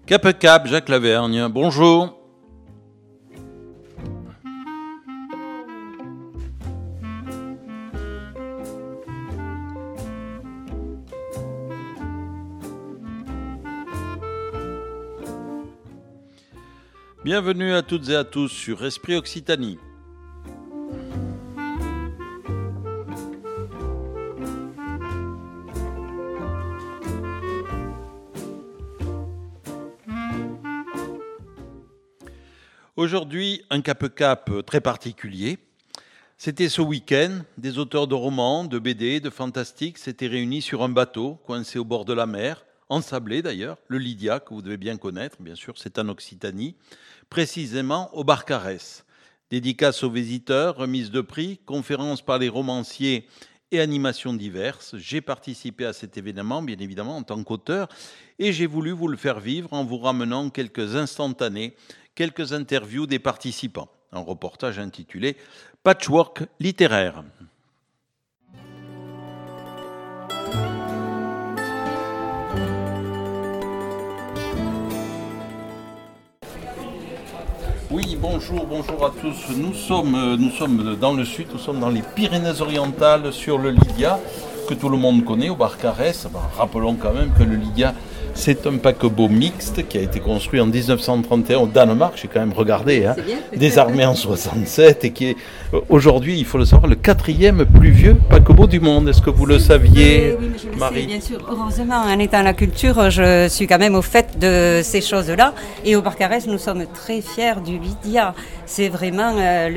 Cap Cap, Jacques Lavergne, bonjour. Bienvenue à toutes et à tous sur Esprit Occitanie. Aujourd'hui, un Cap très particulier. C'était ce week-end, des auteurs de romans, de BD, de fantastique s'étaient réunis sur un bateau coincé au bord de la mer, ensablé d'ailleurs, le Lydia, que vous devez bien connaître, bien sûr, c'est en Occitanie, précisément au Barcarès. Dédicaces aux visiteurs, remise de prix, conférences par les romanciers et animations diverses. J'ai participé à cet événement, bien évidemment, en tant qu'auteur, et j'ai voulu vous le faire vivre en vous ramenant quelques instantanés, quelques interviews des participants. Un reportage intitulé « Patchwork littéraire ». Oui, bonjour à tous. Nous sommes dans le sud, nous sommes dans les Pyrénées-Orientales sur le Lydia, que tout le monde connaît, au Barcarès. Rappelons quand même que le Lydia, c'est un paquebot mixte qui a été construit en 1931 au Danemark, j'ai quand même regardé, désarmé en 67, et qui est aujourd'hui, il faut le savoir, le 4e plus vieux paquebot du monde. Est-ce que vous le saviez, oui, mais je le Marie? sais, bien sûr. Heureusement, en étant à la culture, je suis quand même au fait de ces choses-là. Et au Barcarès, nous sommes très fiers du Lydia. C'est vraiment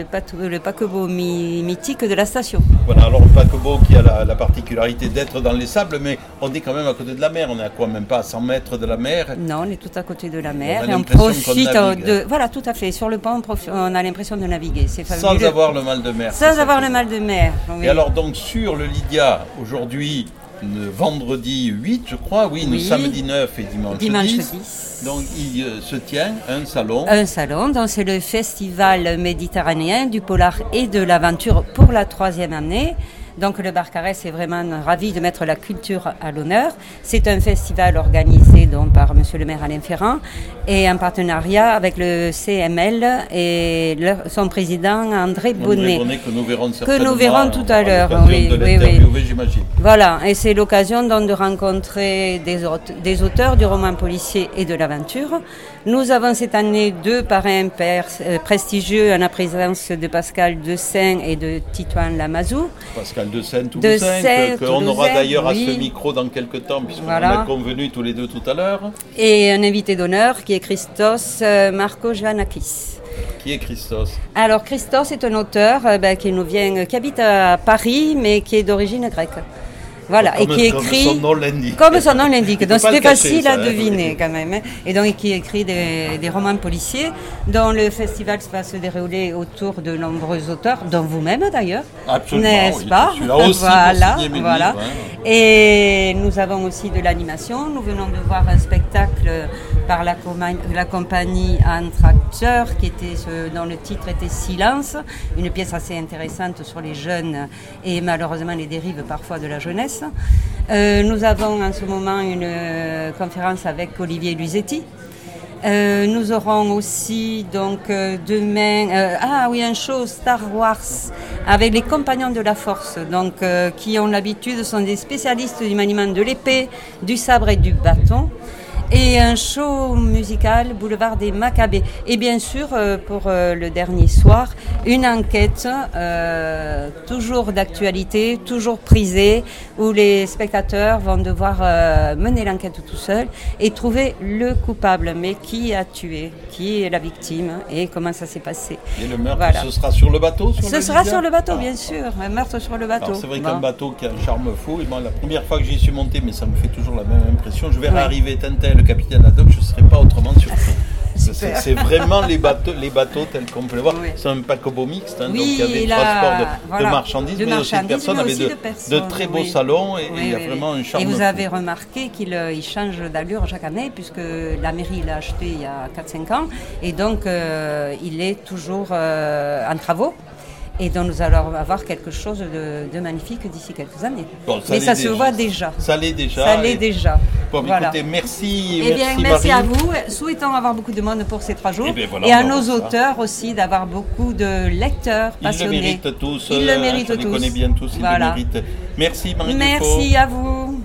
le paquebot mythique de la station. Voilà, alors le paquebot qui a la particularité d'être dans les sables, mais on est quand même à côté de la mer. On est à quoi, même pas à 100 mètres de la mer? Non, on est tout à côté de la mer. On a et on profite de... Voilà, tout à fait. Sur le pont, on a l'impression de naviguer. C'est fabuleux. Sans avoir le mal de mer. Sans avoir le mal de mer. Oui. Et alors donc sur le Lydia, aujourd'hui, le vendredi 8, je crois, nous samedi 9 et dimanche 10. Donc il se tient un salon. Un salon, donc c'est le festival méditerranéen du polar et de l'aventure pour la 3e année. Donc le Barcarès est vraiment ravi de mettre la culture à l'honneur. C'est un festival organisé donc par Monsieur le maire Alain Ferrand et en partenariat avec le CML et son président André Bonnet. Que nous verrons certainement. Que nous verrons tout à l'heure. Oui, j'imagine. Voilà, et c'est l'occasion donc de rencontrer des auteurs du roman policier et de l'aventure. Nous avons cette année 2 parrains prestigieux en la présence de Pascal Dessain et de Titouan Lamazou. Pascal Dessain, Toulousain, qu'on aura d'ailleurs à ce micro dans quelques temps, puisqu'on en a convenu tous les deux tout à l'heure. Et un invité d'honneur qui est Christos Marco Giannakis. Qui est Christos? Alors Christos est un auteur qui habite à Paris, mais qui est d'origine grecque. Voilà, comme, et qui écrit comme son nom l'indique. Donc c'était facile à deviner quand même. Et donc qui écrit des romans policiers, dont le festival va se dérouler autour de nombreux auteurs, dont vous-même d'ailleurs. Absolument, n'est-ce pas? Je suis là aussi voilà, pour signer mes voilà. livres, Et nous avons aussi de l'animation. Nous venons de voir un spectacle par la compagnie Antracteur, dont le titre était Silence, une pièce assez intéressante sur les jeunes et malheureusement les dérives parfois de la jeunesse. Nous avons en ce moment une conférence avec Olivier Luisetti. Nous aurons aussi donc demain un show Star Wars avec les Compagnons de la Force, donc qui ont l'habitude, sont des spécialistes du maniement de l'épée, du sabre et du bâton. Et un show musical Boulevard des Maccabées. Et bien sûr, pour le dernier soir, une enquête toujours d'actualité, toujours prisée, où les spectateurs vont devoir mener l'enquête tout seuls et trouver le coupable. Mais qui a tué? Qui est la victime? Et comment ça s'est passé? Et le meurtre, ce sera sur le bateau? Ce sera sur le bateau, bien sûr. Un meurtre sur le bateau. Alors, c'est vrai qu'un bateau qui a un charme fou. Et moi, la première fois que j'y suis monté, mais ça me fait toujours la même impression, je verrai arriver Tintin, le capitaine Haddock, je ne serais pas autrement surpris. C'est vraiment les bateaux tels qu'on peut les voir. Oui. C'est un paquebot mixte, donc il y avait transport de marchandises, mais aussi de personnes, avec de très beaux salons, et il y a vraiment un charme. Et vous avez remarqué qu'il change d'allure chaque année, puisque la mairie l'a acheté il y a 4-5 ans, et donc il est toujours en travaux. et dont nous allons avoir quelque chose de magnifique d'ici quelques années. Bon, mais ça se voit déjà. Ça l'est déjà. Ça l'est déjà. Bon, voilà. Écoutez, merci. Eh bien, merci Marie. à vous. Souhaitons avoir beaucoup de monde pour ces 3 jours. Voilà, et à nos auteurs aussi d'avoir beaucoup de lecteurs passionnés. Ils le méritent tous. Ils le méritent tous. Je les connais bien tous. Ils le méritent. Merci Marie Dufault. Merci à vous.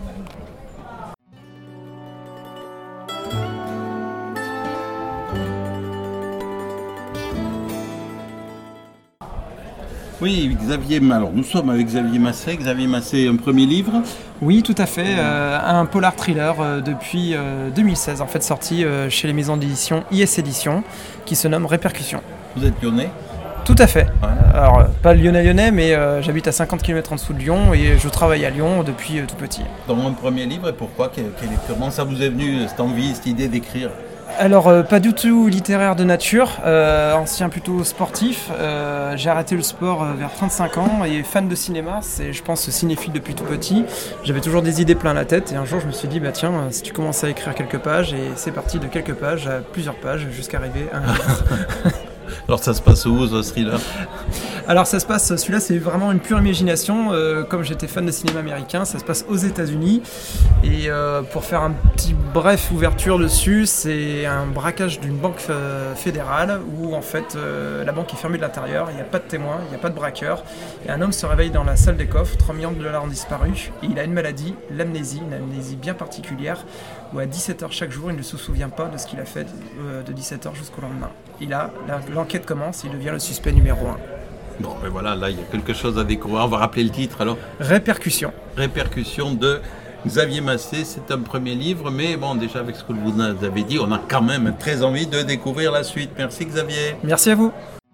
Oui, Xavier, alors nous sommes avec Xavier Massé. Xavier Massé, un premier livre. Oui, tout à fait. Un polar thriller depuis 2016, en fait sorti chez les maisons d'édition IS Éditions, qui se nomme Répercussions. Vous êtes lyonnais ? Tout à fait. Ouais. Alors, pas lyonnais, mais j'habite à 50 km en dessous de Lyon et je travaille à Lyon depuis tout petit. Dans mon premier livre, et pourquoi ? Comment ça vous est venu, cette envie, cette idée d'écrire ? Alors, pas du tout littéraire de nature, ancien plutôt sportif. J'ai arrêté le sport vers 35 ans et fan de cinéma, c'est, je pense, cinéphile depuis tout petit. J'avais toujours des idées plein la tête et un jour je me suis dit, bah tiens, si tu commences à écrire quelques pages, et c'est parti de quelques pages à plusieurs pages jusqu'à arriver à un livre. Alors ça se passe où, ce thriller ? Alors ça se passe, celui-là c'est vraiment une pure imagination, comme j'étais fan de cinéma américain, ça se passe aux États-Unis et pour faire un petit bref ouverture dessus, c'est un braquage d'une banque fédérale où en fait la banque est fermée de l'intérieur, il n'y a pas de témoin, il n'y a pas de braqueur et un homme se réveille dans la salle des coffres, 3 millions de dollars ont disparu et il a une maladie, l'amnésie, une amnésie bien particulière où à 17h chaque jour il ne se souvient pas de ce qu'il a fait de 17h jusqu'au lendemain. Et là, l'enquête commence, il devient le suspect numéro 1. Bon, ben voilà, là, il y a quelque chose à découvrir. On va rappeler le titre, alors. Répercussions. Répercussions de Xavier Massé. C'est un premier livre, mais bon, déjà, avec ce que vous nous avez dit, on a quand même très envie de découvrir la suite. Merci, Xavier. Merci à vous.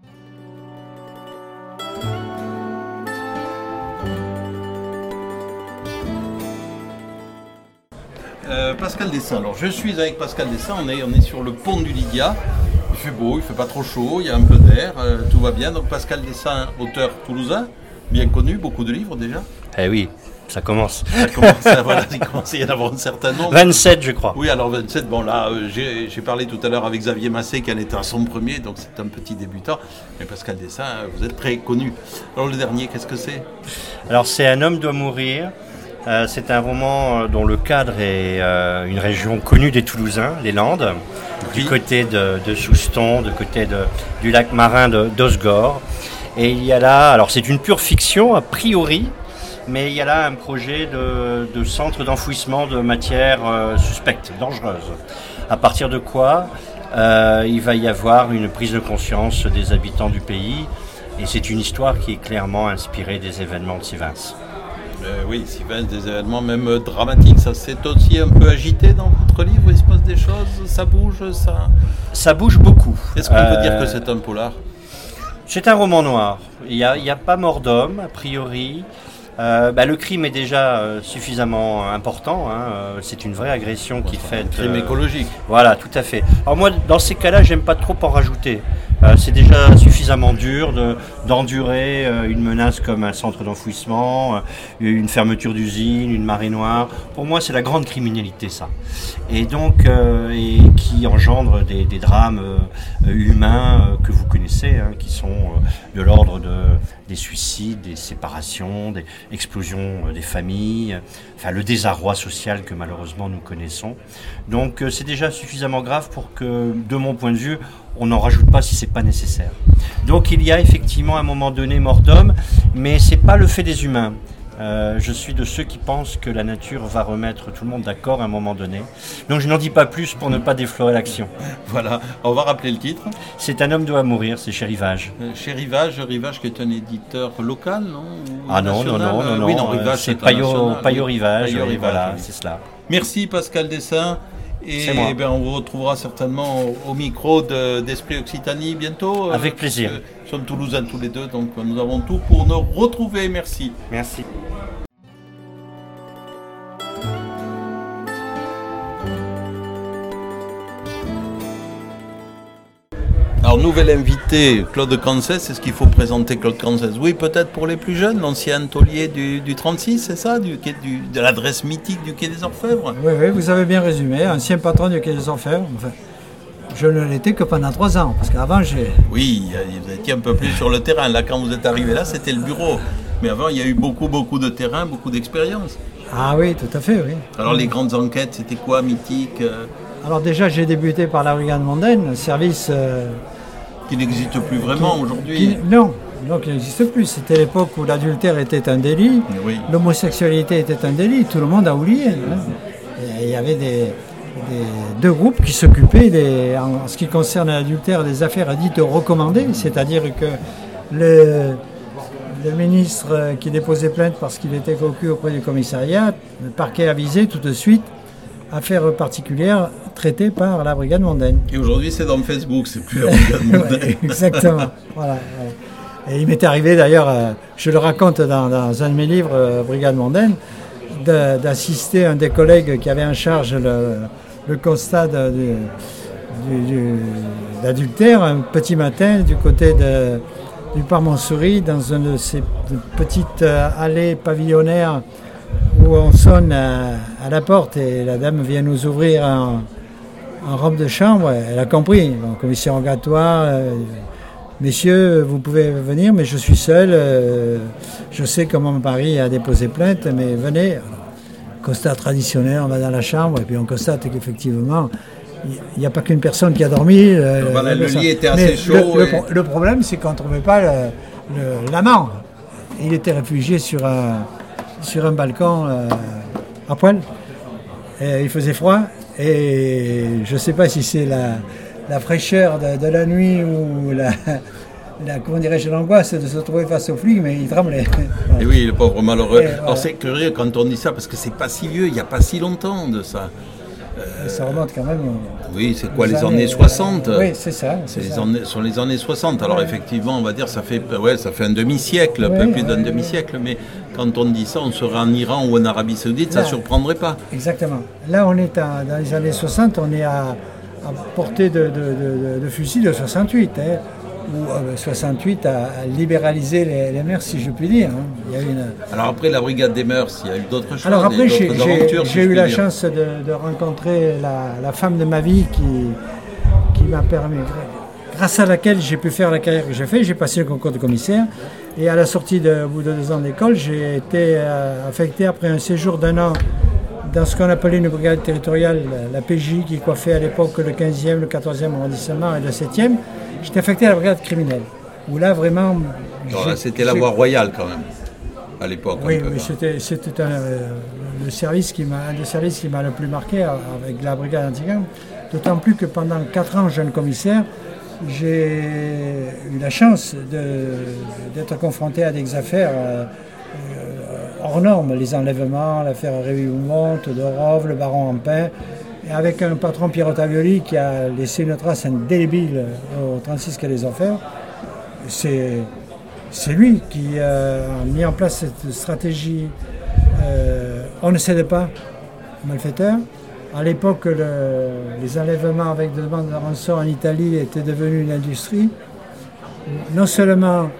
Pascal Dessin. Alors, je suis avec Pascal Dessin. On est sur le pont du Lydia. Il fait beau, il fait pas trop chaud, il y a un peu d'air, tout va bien. Donc Pascal Dessin, auteur toulousain, bien connu, beaucoup de livres déjà. Eh oui, ça commence. Voilà, il commence à y en avoir un certain nombre. 27, je crois. Oui, alors 27, bon là, j'ai parlé tout à l'heure avec Xavier Massé qui en était à son premier, donc c'est un petit débutant. Mais Pascal Dessin, vous êtes très connu. Alors le dernier, qu'est-ce que c'est ? Alors c'est Un homme doit mourir. C'est un roman dont le cadre est une région connue des Toulousains, les Landes, du côté de Souston, du côté du lac marin d'Osgore. Et il y a là, alors c'est une pure fiction a priori, mais il y a là un projet de centre d'enfouissement de matières suspectes, dangereuses. À partir de quoi il va y avoir une prise de conscience des habitants du pays. Et c'est une histoire qui est clairement inspirée des événements de Sivens. Oui, Sivens, des événements même dramatiques. Ça s'est aussi un peu agité dans votre livre. Il se passe des choses, ça bouge, Ça bouge beaucoup. Est-ce qu'on peut dire que c'est un polar ? C'est un roman noir. Il y a pas mort d'homme, a priori. Le crime est déjà suffisamment important. C'est une vraie agression qui fait. Crime écologique. Voilà, tout à fait. Alors moi, dans ces cas-là, j'aime pas trop en rajouter. C'est déjà suffisamment dur d'endurer une menace comme un centre d'enfouissement, une fermeture d'usine, une marée noire. Pour moi, c'est la grande criminalité, ça. Et donc, et qui engendre des drames humains que vous connaissez, qui sont de l'ordre des suicides, des séparations, des explosions des familles, enfin le désarroi social que malheureusement nous connaissons. Donc c'est déjà suffisamment grave pour que, de mon point de vue, on n'en rajoute pas si c'est pas nécessaire. Donc il y a effectivement à un moment donné mort d'homme, mais c'est pas le fait des humains. Je suis de ceux qui pensent que la nature va remettre tout le monde d'accord à un moment donné. Donc je n'en dis pas plus pour ne pas déflorer l'action. Voilà, on va rappeler le titre. C'est Un homme doit mourir, c'est chez Rivage. Chez Rivage qui est un éditeur local, non ? Non. Oui, non, Rivage, c'est Payot Rivage, voilà, c'est cela. Merci Pascal Dessin. Et on vous retrouvera certainement au micro d'Esprit Occitanie bientôt. Avec plaisir. Nous sommes Toulousains tous les deux, donc nous avons tout pour nous retrouver. Merci. Merci. Alors, nouvel invité, Claude Cancès. Est-ce qu'il faut présenter Claude Cancès ? Oui, peut-être pour les plus jeunes, l'ancien taulier du 36, c'est ça, de l'adresse mythique du Quai des Orfèvres ? Oui, vous avez bien résumé. Ancien patron du Quai des Orfèvres. Enfin, Je ne l'étais que pendant 3 ans, parce qu'avant j'ai... Oui, vous étiez un peu plus sur le terrain. Là, quand vous êtes arrivé là, c'était le bureau. Mais avant, il y a eu beaucoup de terrain, beaucoup d'expérience. Ah oui, tout à fait, oui. Alors les grandes enquêtes, c'était quoi, mythique Alors déjà, j'ai débuté par la brigade mondaine, un service... qui n'existe plus vraiment aujourd'hui. Non, qui n'existe plus. C'était l'époque où l'adultère était un délit, Oui. l'homosexualité était un délit, tout le monde a oublié. Hein. Et il y avait deux groupes qui s'occupaient, en ce qui concerne l'adultère, des affaires dites recommandées, c'est-à-dire que le ministre qui déposait plainte parce qu'il était cocu auprès du commissariat, le parquet avisé tout de suite, affaire particulière traitée par la brigade mondaine. Et aujourd'hui, c'est dans Facebook, c'est plus la brigade mondaine. Exactement. Voilà. Et il m'était arrivé d'ailleurs, je le raconte dans un de mes livres, Brigade mondaine, d'assister un des collègues qui avait en charge le constat d'adultère un petit matin du côté du parc Montsouris, dans une de ces petites allées pavillonnaires où on sonne à la porte et la dame vient nous ouvrir en robe de chambre. Elle a compris, en commission rogatoire, messieurs, vous pouvez venir, mais je suis seul, je sais comment mon mari a déposé plainte, mais venez. Alors, constat traditionnel, on va dans la chambre et puis on constate qu'effectivement, il n'y a pas qu'une personne qui a dormi. Voilà, le lit était assez chaud. Le problème, c'est qu'on ne trouvait pas l'amant. Il était réfugié sur un balcon à poil. Et il faisait froid et je ne sais pas si c'est la fraîcheur de la nuit ou comment dirais-je, l'angoisse de se trouver face aux flics, mais il tremblait. Et oui, le pauvre malheureux. Voilà. Alors c'est curieux quand on dit ça, parce que c'est pas si vieux, il n'y a pas si longtemps de ça. Ça remonte quand même. Oui, c'est quoi, les années 60 Oui, c'est ça. Sur les années 60. Alors effectivement, on va dire, ça fait un demi-siècle, un peu plus d'un demi-siècle, mais quand on dit ça, on serait en Iran ou en Arabie Saoudite, ça ne surprendrait pas. Exactement. Là, on est dans les années 60, on est à portée de fusil de 68. Où 68 a libéralisé les mœurs, si je puis dire. Il y a Alors après la brigade des mœurs, il y a eu d'autres choses. Alors après, j'ai eu la dire. chance de rencontrer la femme de ma vie qui m'a permis, grâce à laquelle j'ai pu faire la carrière que j'ai faite. J'ai passé le concours de commissaire et à la sortie au bout de 2 ans d'école, j'ai été affecté après un séjour d'1 an dans ce qu'on appelait une brigade territoriale, la PJ, qui coiffait à l'époque le 15e, le 14e arrondissement et le 7e. J'étais affecté à la brigade criminelle, où là vraiment... C'était la voie royale quand même, à l'époque. Oui, c'était un des services qui m'a le plus marqué avec la brigade anti-gang, d'autant plus que pendant 4 ans, jeune commissaire, j'ai eu la chance d'être confronté à des affaires hors normes, les enlèvements, l'affaire Réville-Moumont, Todorov, le baron Ampin, et avec un patron Pierre Tavioli qui a laissé une trace indélébile au 36 quai des Enfers. C'est lui qui a mis en place cette stratégie. On ne cède pas aux malfaiteurs. À l'époque, les enlèvements avec demande de rançon en Italie étaient devenus une industrie. Non seulement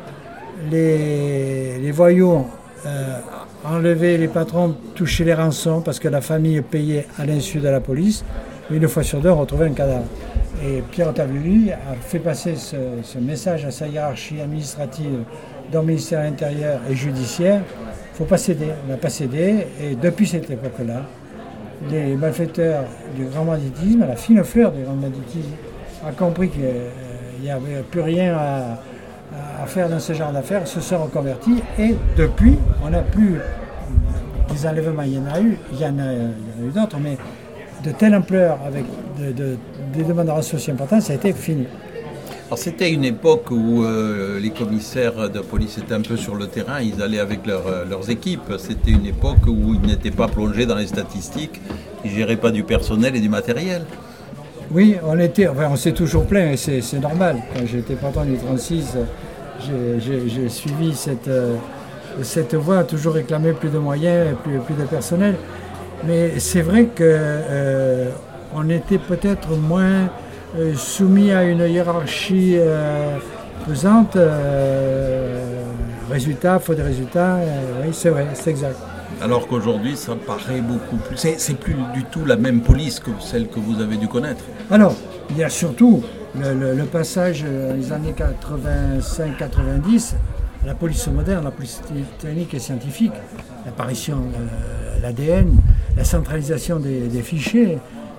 les voyous enlever les patrons, toucher les rançons parce que la famille payait à l'insu de la police, mais 1 fois sur 2 on retrouvait un cadavre. Et Pierre Tavioli a fait passer ce message à sa hiérarchie administrative dans le ministère de l'Intérieur et judiciaire. Il ne faut pas céder. On n'a pas cédé et depuis cette époque-là, les malfaiteurs du grand banditisme, la fine fleur du grand banditisme, a compris qu'il n'y avait plus rien à faire dans ce genre d'affaires, se sont reconvertis et depuis, on n'a plus des enlèvements, il y en a eu d'autres, mais de telle ampleur avec des demandes de rançon aussi importantes, ça a été fini. Alors c'était une époque où les commissaires de police étaient un peu sur le terrain, ils allaient avec leurs équipes. C'était une époque où ils n'étaient pas plongés dans les statistiques, ils ne géraient pas du personnel et du matériel. Oui, on s'est toujours plaint, et c'est normal. Quand j'étais patron du 36, j'ai suivi cette voie, toujours réclamé plus de moyens, plus de personnel. Mais c'est vrai qu'on était peut-être moins soumis à une hiérarchie pesante. Résultats, faut des résultats, oui c'est vrai, c'est exact. Alors qu'aujourd'hui, ça paraît beaucoup plus... C'est plus du tout la même police que celle que vous avez dû connaître. Alors, Il y a surtout le passage dans les années 85-90 à la police moderne, la police technique et scientifique, l'apparition de l'ADN, la centralisation des fichiers.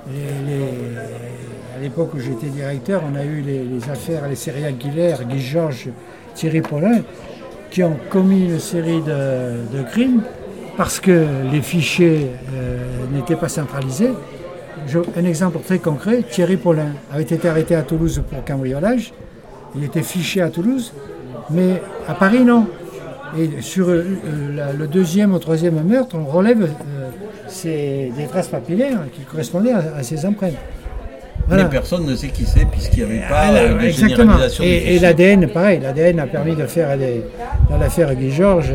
À l'époque où j'étais directeur, on a eu les affaires, les serial killers, Guy Georges, Thierry Paulin, qui ont commis une série de crimes parce que les fichiers n'étaient pas centralisés. Un exemple très concret, Thierry Paulin avait été arrêté à Toulouse pour cambriolage. Il était fiché à Toulouse, mais à Paris, non. Et sur le deuxième ou troisième meurtre, on relève des traces papillaires qui correspondaient à ces empreintes. Voilà. Mais personne ne sait qui c'est puisqu'il n'y avait pas de exactement. généralisation. Et l'ADN, pareil, l'ADN a permis de faire dans l'affaire Guy Georges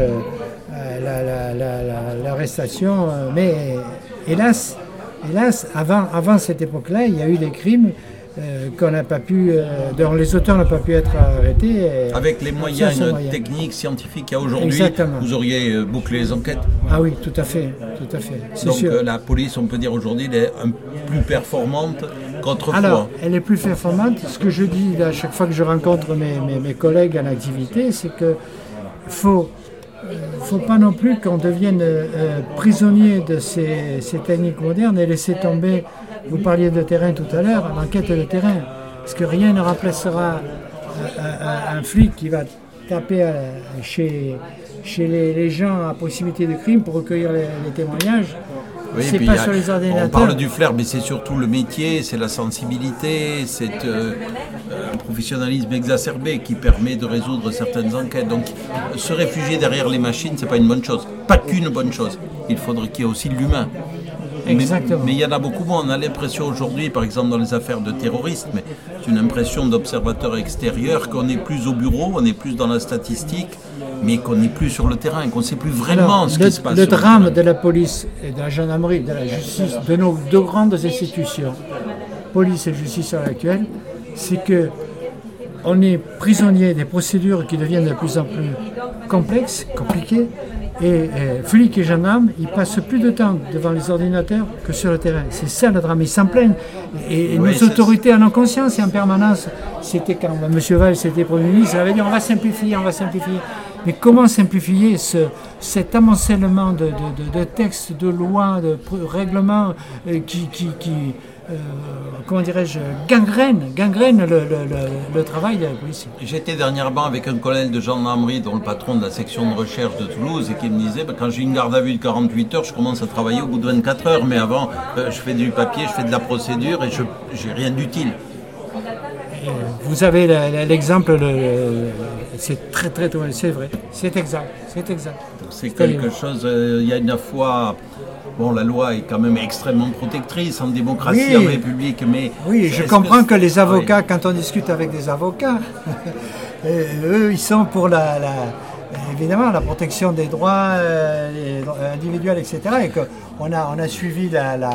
l'arrestation. Mais hélas, avant cette époque-là, il y a eu des crimes qu'on n'a pas pu, dont les auteurs n'ont pas pu être arrêtés. Avec les moyens techniques, scientifiques qu'il y a aujourd'hui, vous auriez bouclé les enquêtes. Ah oui, tout à fait. Donc sûr. La police, on peut dire aujourd'hui, elle est plus performante qu'autrefois. Alors, elle est plus performante. Ce que je dis à chaque fois que je rencontre mes collègues en activité, c'est que faut pas non plus qu'on devienne prisonnier de ces techniques modernes et laisser tomber. Vous parliez de terrain tout à l'heure, l'enquête de terrain. Parce que rien ne remplacera un flic qui va taper chez les gens à possibilité de crime pour recueillir les témoignages. Oui, c'est pas sur les ordinateurs. On parle du flair, mais c'est surtout le métier, c'est la sensibilité, c'est un professionnalisme exacerbé qui permet de résoudre certaines enquêtes. Donc, se réfugier derrière les machines, c'est pas une bonne chose. Pas qu'une bonne chose. Il faudrait qu'il y ait aussi l'humain. Exactement. Mais il y en a beaucoup moins. On a l'impression aujourd'hui, par exemple dans les affaires de terrorisme, c'est une impression d'observateur extérieur qu'on n'est plus au bureau, on est plus dans la statistique, mais qu'on n'est plus sur le terrain, qu'on ne sait plus vraiment ce qui se passe. Le drame de la police et de la gendarmerie, de la justice, de nos deux grandes institutions, police et justice à l'actuelle, c'est que on est prisonnier des procédures qui deviennent de plus en plus complexes, compliquées. Et flics et gendarmes, ils passent plus de temps devant les ordinateurs que sur le terrain. C'est ça le drame, ils s'en plaignent. Et nos autorités en ont conscience et en permanence. C'était quand M. Valls était Premier ministre, il avait dit on va simplifier. Mais comment simplifier cet amoncellement de textes, de lois, de règlements qui comment dirais-je, gangrène le travail de la police. J'étais dernièrement avec un collègue de gendarmerie, dont le patron de la section de recherche de Toulouse, et qui me disait, quand j'ai une garde à vue de 48 heures, je commence à travailler au bout de 24 heures, mais avant, je fais du papier, je fais de la procédure, et je n'ai rien d'utile. Vous avez l'exemple, c'est très c'est vrai, c'est exact. C'est quelque chose, il y a une fois... Bon, la loi est quand même extrêmement protectrice en démocratie, en République, mais... Oui, je comprends que les avocats, quand on discute avec des avocats, eux, ils sont pour évidemment la protection des droits individuels, etc. Et qu'on a suivi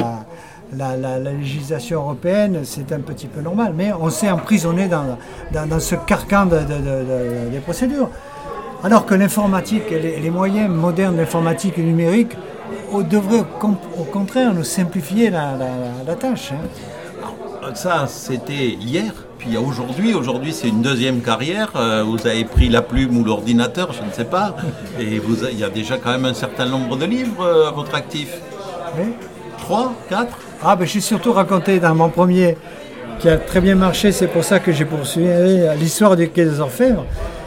la législation européenne, c'est un petit peu normal. Mais on s'est emprisonné dans ce carcan des procédures. Alors que l'informatique, les moyens modernes d'informatique et numérique, devrait au contraire nous simplifier la tâche. Ça, c'était hier, puis il y a aujourd'hui. Aujourd'hui, c'est une deuxième carrière. Vous avez pris la plume ou l'ordinateur, je ne sais pas. Et il y a déjà quand même un certain nombre de livres à votre actif. Oui. 3, 4 Ah, ben j'ai surtout raconté dans mon premier, qui a très bien marché, c'est pour ça que j'ai poursuivi l'histoire du Quai des Orfèvres.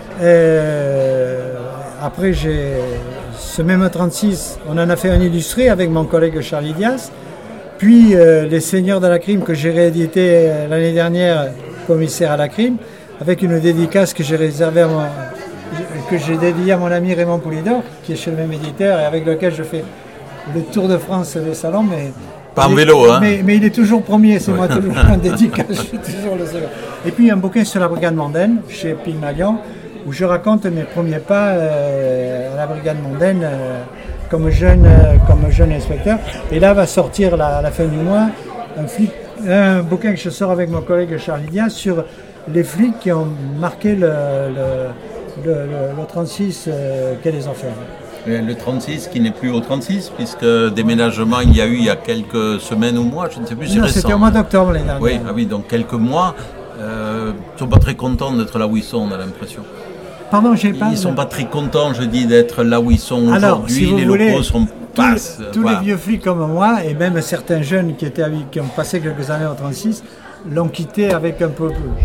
Après, ce même 36, on en a fait un illustré avec mon collègue Charlie Dias. Puis Les Seigneurs de la Crime que j'ai réédité l'année dernière, commissaire à la crime, avec une dédicace que j'ai réservée que j'ai dédiée à mon ami Raymond Poulidor, qui est chez le même éditeur et avec lequel je fais le tour de France des salons. Mais pas en vélo, hein. Mais il est toujours premier, c'est moi toujours en dédicace, je suis toujours le seul. Et puis un bouquin sur la brigade mondaine, chez Pygmalion, où je raconte mes premiers pas à la brigade mondaine comme jeune inspecteur. Et là va sortir à la fin du mois un bouquin que je sors avec mon collègue Charlie Dias sur les flics qui ont marqué le 36 Quai des Orfèvres. Le 36 qui n'est plus au 36, puisque déménagement il y a eu il y a quelques semaines ou mois, je ne sais plus, c'est Non, récent. c'était au mois d'octobre l'année dernière. Oui, ah oui, donc quelques mois. Ils ne sont pas très contents d'être là où ils sont, on a l'impression. Pardon, j'ai pas. Ils ne sont pas très contents, je dis, d'être là où ils sont Alors, aujourd'hui. si vous les voulez, locaux sont passes. Tous Voilà. les vieux flics comme moi, et même certains jeunes qui ont passé quelques années au 36, l'ont quitté avec un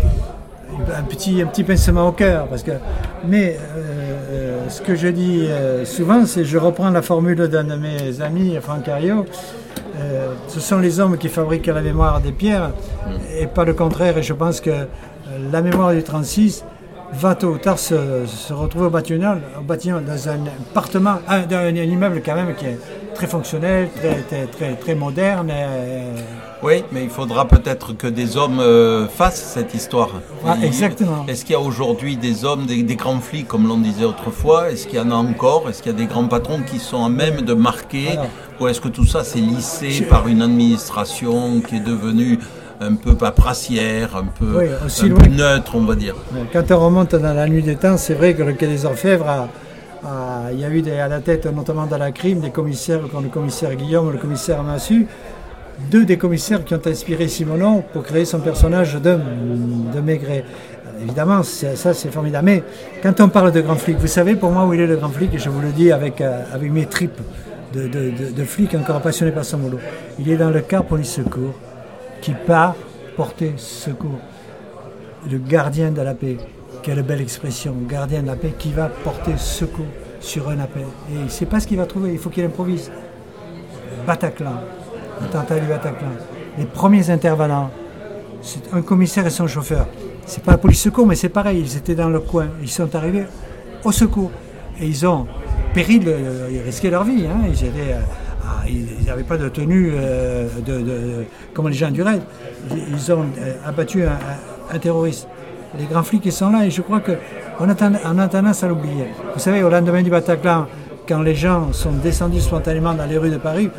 petit pincement au cœur. Mais ce que je dis souvent, c'est je reprends la formule d'un de mes amis, Franck Cario. Ce sont les hommes qui fabriquent la mémoire des pierres et pas le contraire. Et je pense que la mémoire du 36 va tôt ou tard se retrouver au bâtiment dans un appartement, dans un immeuble quand même qui est très fonctionnel, très moderne. Oui, mais il faudra peut-être que des hommes fassent cette histoire. Exactement. Est-ce qu'il y a aujourd'hui des hommes, des grands flics, comme l'on disait autrefois? Est-ce qu'il y en a encore? Est-ce qu'il y a des grands patrons qui sont à même de marquer? Voilà. Ou est-ce que tout ça c'est lissé par une administration qui est devenue un peu paprassière, un peu neutre, on va dire? Quand on remonte dans la nuit des temps, c'est vrai que le Quai des Orfèvres il y a eu à la tête, notamment dans la crime, des commissaires comme le commissaire Guillaume, le commissaire Massu, deux des commissaires qui ont inspiré Simonon pour créer son personnage de Maigret. Évidemment, ça c'est formidable. Mais quand on parle de grand flic, vous savez pour moi où il est le grand flic, et je vous le dis avec mes tripes de flic encore passionné par son boulot. Il est dans le car police secours qui part porter secours. Le gardien de la paix, quelle belle expression, gardien de la paix qui va porter secours sur un appel. Et il ne sait pas ce qu'il va trouver, il faut qu'il improvise. Bataclan, attentat du Bataclan. Les premiers intervenants, c'est un commissaire et son chauffeur. C'est pas la police secours, mais c'est pareil, ils étaient dans le coin. Ils sont arrivés au secours. Et ils ont péril, ils risquaient leur vie. Hein. Ils n'avaient pas de tenue comme les gens du raid. Ils ont abattu un terroriste. Les grands flics ils sont là et je crois qu'on a tendance à l'oublier. Vous savez, au lendemain du Bataclan, quand les gens sont descendus spontanément dans les rues de Paris,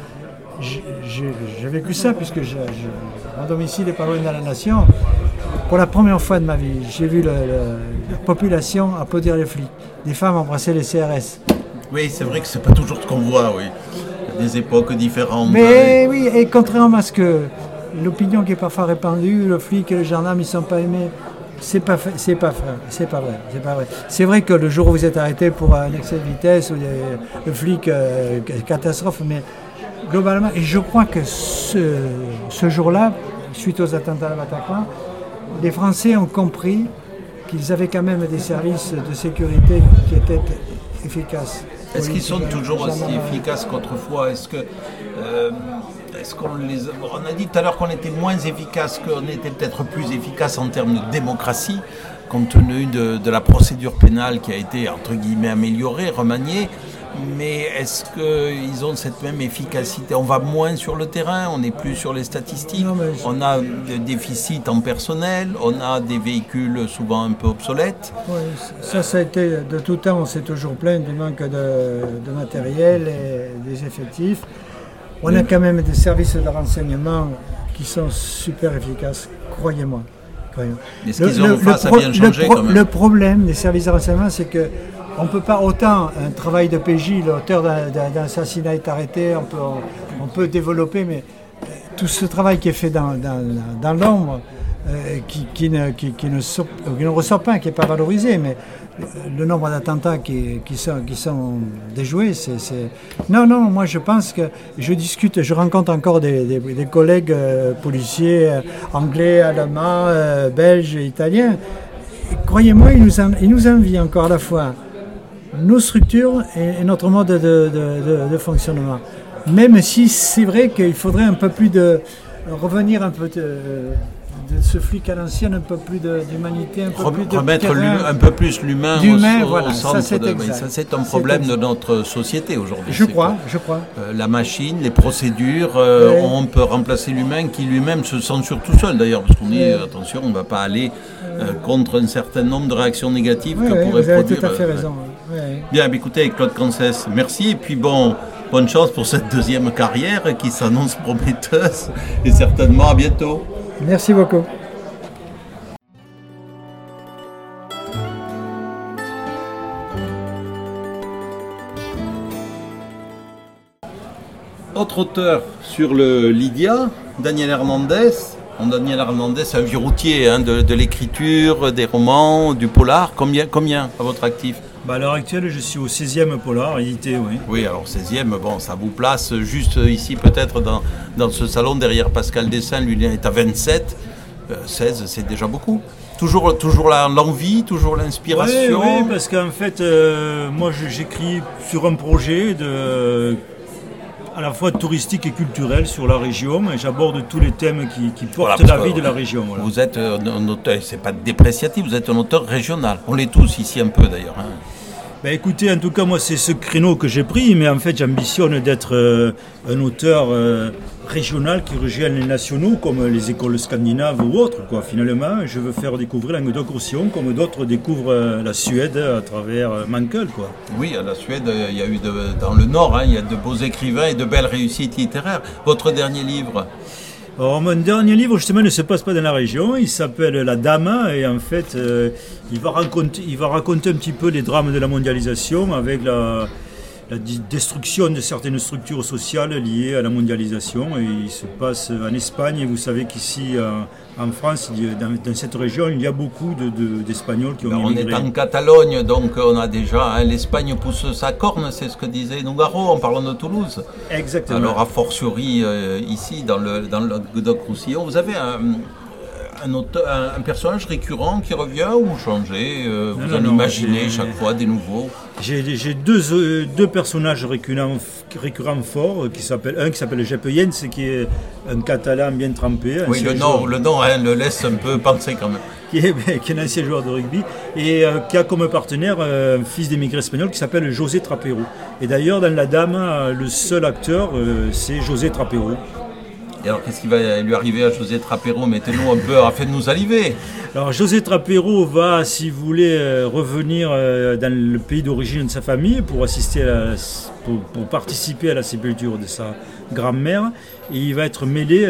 j'ai vécu ça puisque mon domicile est pas loin de la Nation. Pour la première fois de ma vie, j'ai vu la population applaudir les flics. Des femmes embrasser les CRS. Oui, c'est vrai que c'est pas toujours ce qu'on voit, oui. Des époques différentes. Mais oui, et contrairement à ce que l'opinion qui est parfois répandue, le flic et le gendarme, ils ne sont pas aimés. C'est pas vrai. C'est vrai que le jour où vous êtes arrêté pour un excès de vitesse ou le flic, catastrophe, mais globalement, et je crois que ce jour-là, suite aux attentats à Bataclan, les Français ont compris qu'ils avaient quand même des services de sécurité qui étaient efficaces. Est-ce qu'ils sont toujours aussi efficaces qu'autrefois? On a dit tout à l'heure qu'on était moins efficace, qu'on était peut-être plus efficace en termes de démocratie, compte tenu de la procédure pénale qui a été, entre guillemets, améliorée, remaniée. Mais est-ce qu'ils ont cette même efficacité? On va moins sur le terrain, on n'est plus sur les statistiques, on a des déficits en personnel, on a des véhicules souvent un peu obsolètes. Oui, ça a été de tout temps, on s'est toujours plaint du manque de matériel et des effectifs. On a quand même des services de renseignement qui sont super efficaces, croyez-moi. Mais ce qu'ils ont en face a bien changé quand même. Le problème des services de renseignement, c'est que on ne peut pas autant un travail de PJ, l'auteur d'un assassinat est arrêté, on peut développer, mais tout ce travail qui est fait dans l'ombre, qui ne ressort pas, qui n'est pas valorisé, mais le nombre d'attentats qui sont déjoués, Non, moi je pense que je rencontre encore des collègues policiers anglais, allemands, belges, italiens. Et croyez-moi, ils nous envient encore à la fois nos structures et notre mode de fonctionnement. Même si c'est vrai qu'il faudrait un peu plus revenir un peu de ce flic à l'ancienne, un peu plus d'humanité, un peu plus de remettre terrain, un peu plus l'humain voilà, au centre. Ça c'est un problème de notre société aujourd'hui. Je crois. La machine, les procédures, on peut remplacer l'humain qui lui-même se censure tout seul d'ailleurs, parce qu'on dit attention, on ne va pas aller contre un certain nombre de réactions négatives que pourrait vous avez produire. tout à fait raison. Bien, écoutez, Claude Cancès, merci. Et puis bonne chance pour cette deuxième carrière qui s'annonce prometteuse et certainement à bientôt. Merci beaucoup. autre auteur sur le Lydia, Daniel Hernandez. Daniel Hernandez, c'est un vieux routier de l'écriture, des romans, du polar. Combien à votre actif? À l'heure actuelle, je suis au 16e polar édité, oui. Oui, alors 16e, bon, ça vous place juste ici peut-être dans ce salon derrière Pascal Dessin, lui il est à 27. 16, c'est déjà beaucoup. Toujours l'envie, toujours l'inspiration. Oui, parce qu'en fait, moi j'écris sur un projet à la fois touristique et culturel sur la région, et j'aborde tous les thèmes qui portent la vie de la région. Voilà. Vous êtes un auteur, c'est pas dépréciatif, vous êtes un auteur régional. On l'est tous ici un peu d'ailleurs. Écoutez, en tout cas, moi c'est ce créneau que j'ai pris, mais en fait j'ambitionne d'être un auteur régional qui rejoigne les nationaux, comme les écoles scandinaves ou autres. Finalement, je veux faire découvrir Languedoc-Roussillon comme d'autres découvrent la Suède à travers Mankell. Oui, à la Suède, il y a eu dans le Nord, il y a de beaux écrivains et de belles réussites littéraires. Votre dernier livre? Alors, mon dernier livre, justement, ne se passe pas dans la région. Il s'appelle La Dama, et en fait, il va raconter un petit peu les drames de la mondialisation avec la destruction de certaines structures sociales liées à la mondialisation. Et il se passe en Espagne, et vous savez qu'ici, en France, dans cette région, il y a beaucoup d'Espagnols qui ont immigré. On est en Catalogne, donc on a déjà, l'Espagne pousse sa corne, c'est ce que disait Nougaro en parlant de Toulouse. Exactement. Alors a fortiori, ici, dans le Languedoc-Roussillon, vous avez un personnage récurrent qui revient ou changé? Vous en imaginez chaque fois des nouveaux? J'ai deux personnages récurrents forts, un qui s'appelle Jep Jens, qui est un Catalan bien trempé. Oui, le nom le laisse un peu penser quand même. Qui est un ancien joueur de rugby et qui a comme partenaire un fils d'émigré espagnol qui s'appelle José Trapero. Et d'ailleurs, dans La Dame, le seul acteur, c'est José Trapero. Et alors, qu'est-ce qui va lui arriver à José Trapero? Mettez-nous un peu, faites-nous saliver. Alors, José Trapero va, si vous voulez, revenir dans le pays d'origine de sa famille pour assister pour participer à la sépulture de sa grand-mère. Et il va être mêlé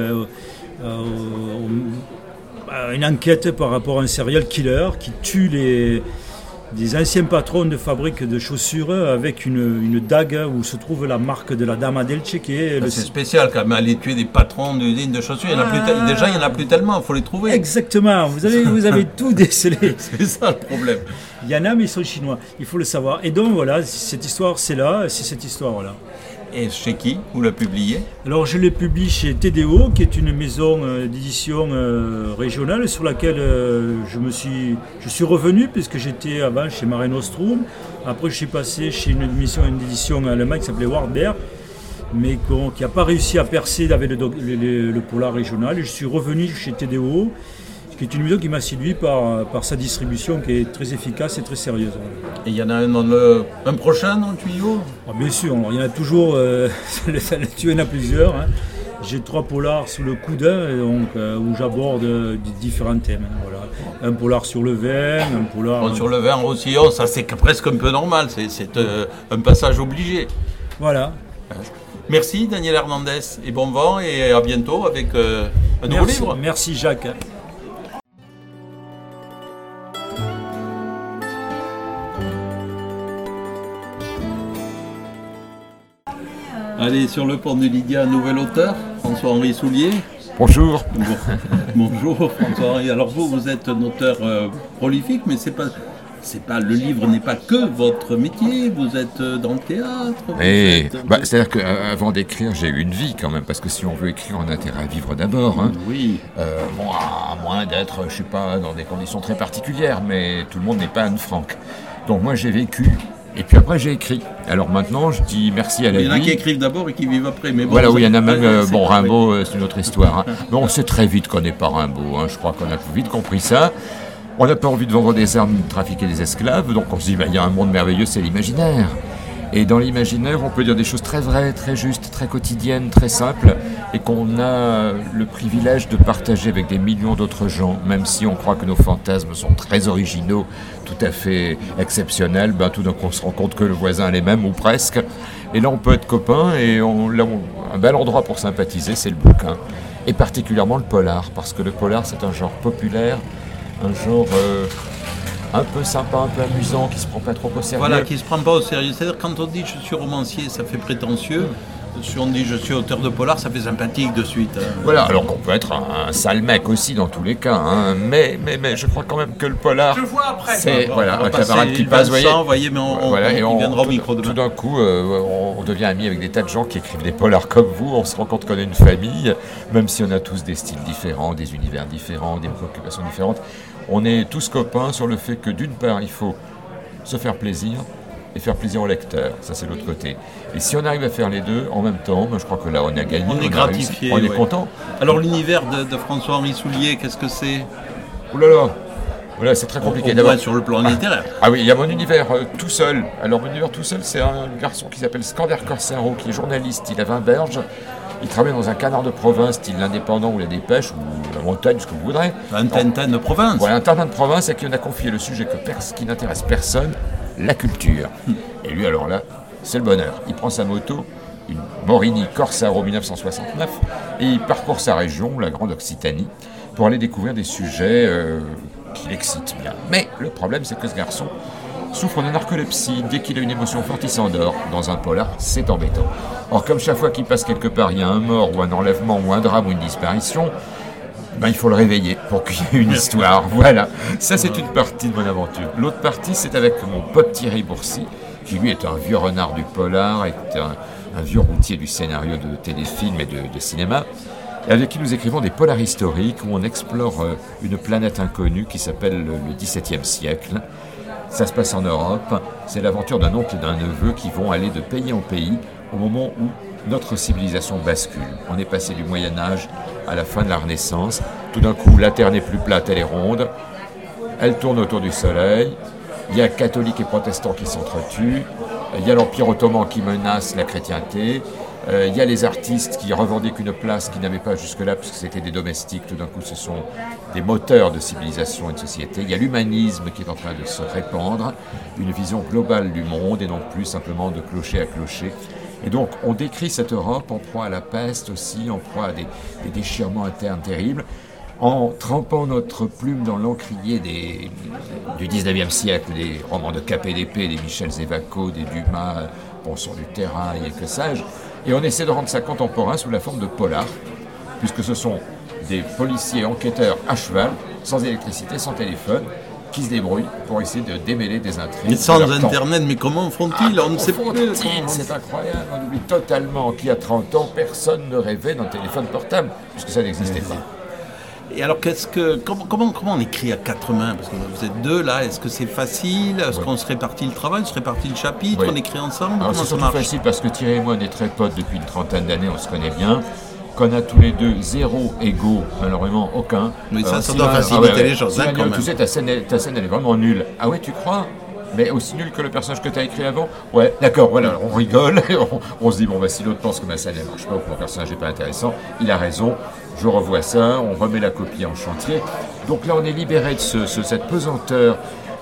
à une enquête par rapport à un serial killer qui tue des anciens patrons de fabrique de chaussures avec une dague où se trouve la marque de la Dama Delce qui est... C'est spécial quand même, aller tuer des patrons d'usines de chaussures, il n'y en a plus tellement, il faut les trouver. Exactement, vous avez tout décelé. C'est ça le problème. Il y en a mais ils sont chinois, il faut le savoir. Et donc voilà, cette histoire c'est cette histoire-là. Et chez qui vous la publiez? Alors je l'ai publié chez TDO, qui est une maison d'édition régionale sur laquelle je suis revenu puisque j'étais avant chez Mare Nostrum. Après je suis passé chez une maison d'édition allemande qui s'appelait Wartberg, mais qui n'a pas réussi à percer avec le polar régional. Et je suis revenu chez TDO, qui est une maison qui m'a séduit par sa distribution qui est très efficace et très sérieuse. Et il y en a un prochain dans le tuyau? Bien sûr, alors, il y en a toujours, il y en a plusieurs. J'ai 3 polars sous le coude où j'aborde différents thèmes. Voilà. Un polar sur le vin, un polar... Sur le vin en Roussillon, ça c'est presque un peu normal, c'est un passage obligé. Voilà. Merci Daniel Hernandez et bon vent et à bientôt avec un nouveau livre. Merci Jacques. Allez, sur le pont de Lydia, un nouvel auteur, François-Henri Soulier. Bonjour. Bonjour François-Henri. Alors vous êtes un auteur prolifique, mais le livre n'est pas que votre métier, vous êtes dans le théâtre. C'est-à-dire qu'avant d'écrire, j'ai eu une vie quand même, parce que si on veut écrire, on a intérêt à vivre d'abord. Oui. À moins d'être, je ne sais pas, dans des conditions très particulières, mais tout le monde n'est pas Anne Frank. Donc moi j'ai vécu. Et puis après, j'ai écrit. Alors maintenant, je dis merci à la vie. Il y en a qui écrivent d'abord et qui vivent après. Mais bon, voilà, oui, il y en a même. Rimbaud, c'est une autre histoire. Mais on sait très vite qu'on n'est pas Rimbaud. Je crois qu'on a tout vite compris ça. On n'a pas envie de vendre des armes, de trafiquer des esclaves. Donc on se dit, il y a un monde merveilleux, c'est l'imaginaire. Et dans l'imaginaire, on peut dire des choses très vraies, très justes, très quotidiennes, très simples, et qu'on a le privilège de partager avec des millions d'autres gens, même si on croit que nos fantasmes sont très originaux, tout à fait exceptionnels, tout d'un coup on se rend compte que le voisin est les mêmes, ou presque. Et là on peut être copains, et un bel endroit pour sympathiser, c'est le bouquin. Et particulièrement le polar, parce que le polar c'est un genre populaire, un genre... un peu sympa, un peu amusant, qui se prend pas trop au sérieux. Voilà, qui se prend pas au sérieux. C'est-à-dire quand on dit je suis romancier, ça fait prétentieux. Si on dit je suis auteur de polar, ça fait sympathique de suite. Hein. Voilà, alors qu'on peut être un sale mec aussi dans tous les cas, hein. Mais je crois quand même que le polar, Je vois après. c'est Voilà, un camarade qui passe, voyez, mais on viendra au micro tout demain. d'un coup, on devient ami avec des tas de gens qui écrivent des polars comme vous, on se rend compte qu'on est une famille, même si on a tous des styles différents, des univers différents, des préoccupations différentes. On est tous copains sur le fait que d'une part, il faut se faire plaisir, et faire plaisir au lecteur, ça c'est l'autre côté. Et si on arrive à faire les deux en même temps, je crois que là on a gagné, On est gratifié, on est ouais. content. Alors l'univers de François-Henri Soulier, qu'est-ce que c'est? Ouh là là, voilà, c'est très compliqué. On D'abord, voit sur le plan littéraire. ah oui, il y a mon univers tout seul. Alors mon univers tout seul, c'est un garçon qui s'appelle Skander Corsaro, qui est journaliste, il a 20 berges. Il travaille dans un canard de province, style l'Indépendant ou la Dépêche, ou la Montagne, ce que vous voudrez. Un Tintin de province. Voilà, un Tintin de province à qui on a confié le sujet qui n'intéresse personne, la culture. Et lui, alors là, c'est le bonheur. Il prend sa moto, une Morini Corsaro 1969, et il parcourt sa région, la Grande Occitanie, pour aller découvrir des sujets qui l'excitent bien. Mais le problème, c'est que ce garçon souffre de narcolepsie. Dès qu'il a une émotion forte, il s'endort. Dans un polar, c'est embêtant. Or, comme chaque fois qu'il passe quelque part, il y a un mort ou un enlèvement ou un drame ou une disparition, il faut le réveiller pour qu'il y ait une histoire. Voilà, ça c'est une partie de mon aventure. L'autre partie, c'est avec mon pote Thierry Bourcy, qui lui est un vieux renard du polar, est un vieux routier du scénario de téléfilm et de cinéma, et avec qui nous écrivons des polars historiques où on explore une planète inconnue qui s'appelle le XVIIe siècle. Ça se passe en Europe, c'est l'aventure d'un oncle et d'un neveu qui vont aller de pays en pays au moment où notre civilisation bascule. On est passé du Moyen-Âge à la fin de la Renaissance. Tout d'un coup, la Terre n'est plus plate, elle est ronde. Elle tourne autour du Soleil. Il y a catholiques et protestants qui s'entretuent. Il y a l'Empire ottoman qui menace la chrétienté. Il y a les artistes qui revendiquent une place qu'ils n'avaient pas jusque-là, puisque c'était des domestiques. Tout d'un coup, ce sont des moteurs de civilisation et de société. Il y a l'humanisme qui est en train de se répandre, une vision globale du monde et non plus simplement de clocher à clocher. Et donc, on décrit cette Europe en proie à la peste aussi, en proie à des déchirements internes terribles, en trempant notre plume dans l'encrier du 19e siècle, des romans de KPDP, des Michel Zévaco, des Dumas, Ponson du Terrail et que sais-je. Et on essaie de rendre ça contemporain sous la forme de polar, puisque ce sont des policiers enquêteurs à cheval, sans électricité, sans téléphone, qui se débrouillent pour essayer de démêler des intrigues. Mais sans Internet, mais comment font-ils? On ne sait pas. C'est incroyable, on oublie totalement qu'il y a 30 ans, personne ne rêvait d'un téléphone portable, puisque ça n'existait pas. Et alors, comment on écrit à quatre mains? Parce que vous êtes deux là, est-ce que c'est facile? Est-ce qu'on se répartit le travail, on se répartit le chapitre, on écrit ensemble? Alors, c'est surtout facile parce que Thierry et moi, on est très potes depuis une trentaine d'années, on se connaît bien. Qu'on a tous les deux zéro égaux, malheureusement aucun. Mais ça doit faciliter les choses. Hein, tu sais, ta scène elle est vraiment nulle. Ah ouais, tu crois? Mais aussi nulle que le personnage que tu as écrit avant? Ouais, d'accord, voilà, on rigole, et on se dit, bon, si l'autre pense que ma scène ne marche pas ou que mon personnage n'est pas intéressant, il a raison, je revois ça, on remet la copie en chantier. Donc là, on est libéré de cette pesanteur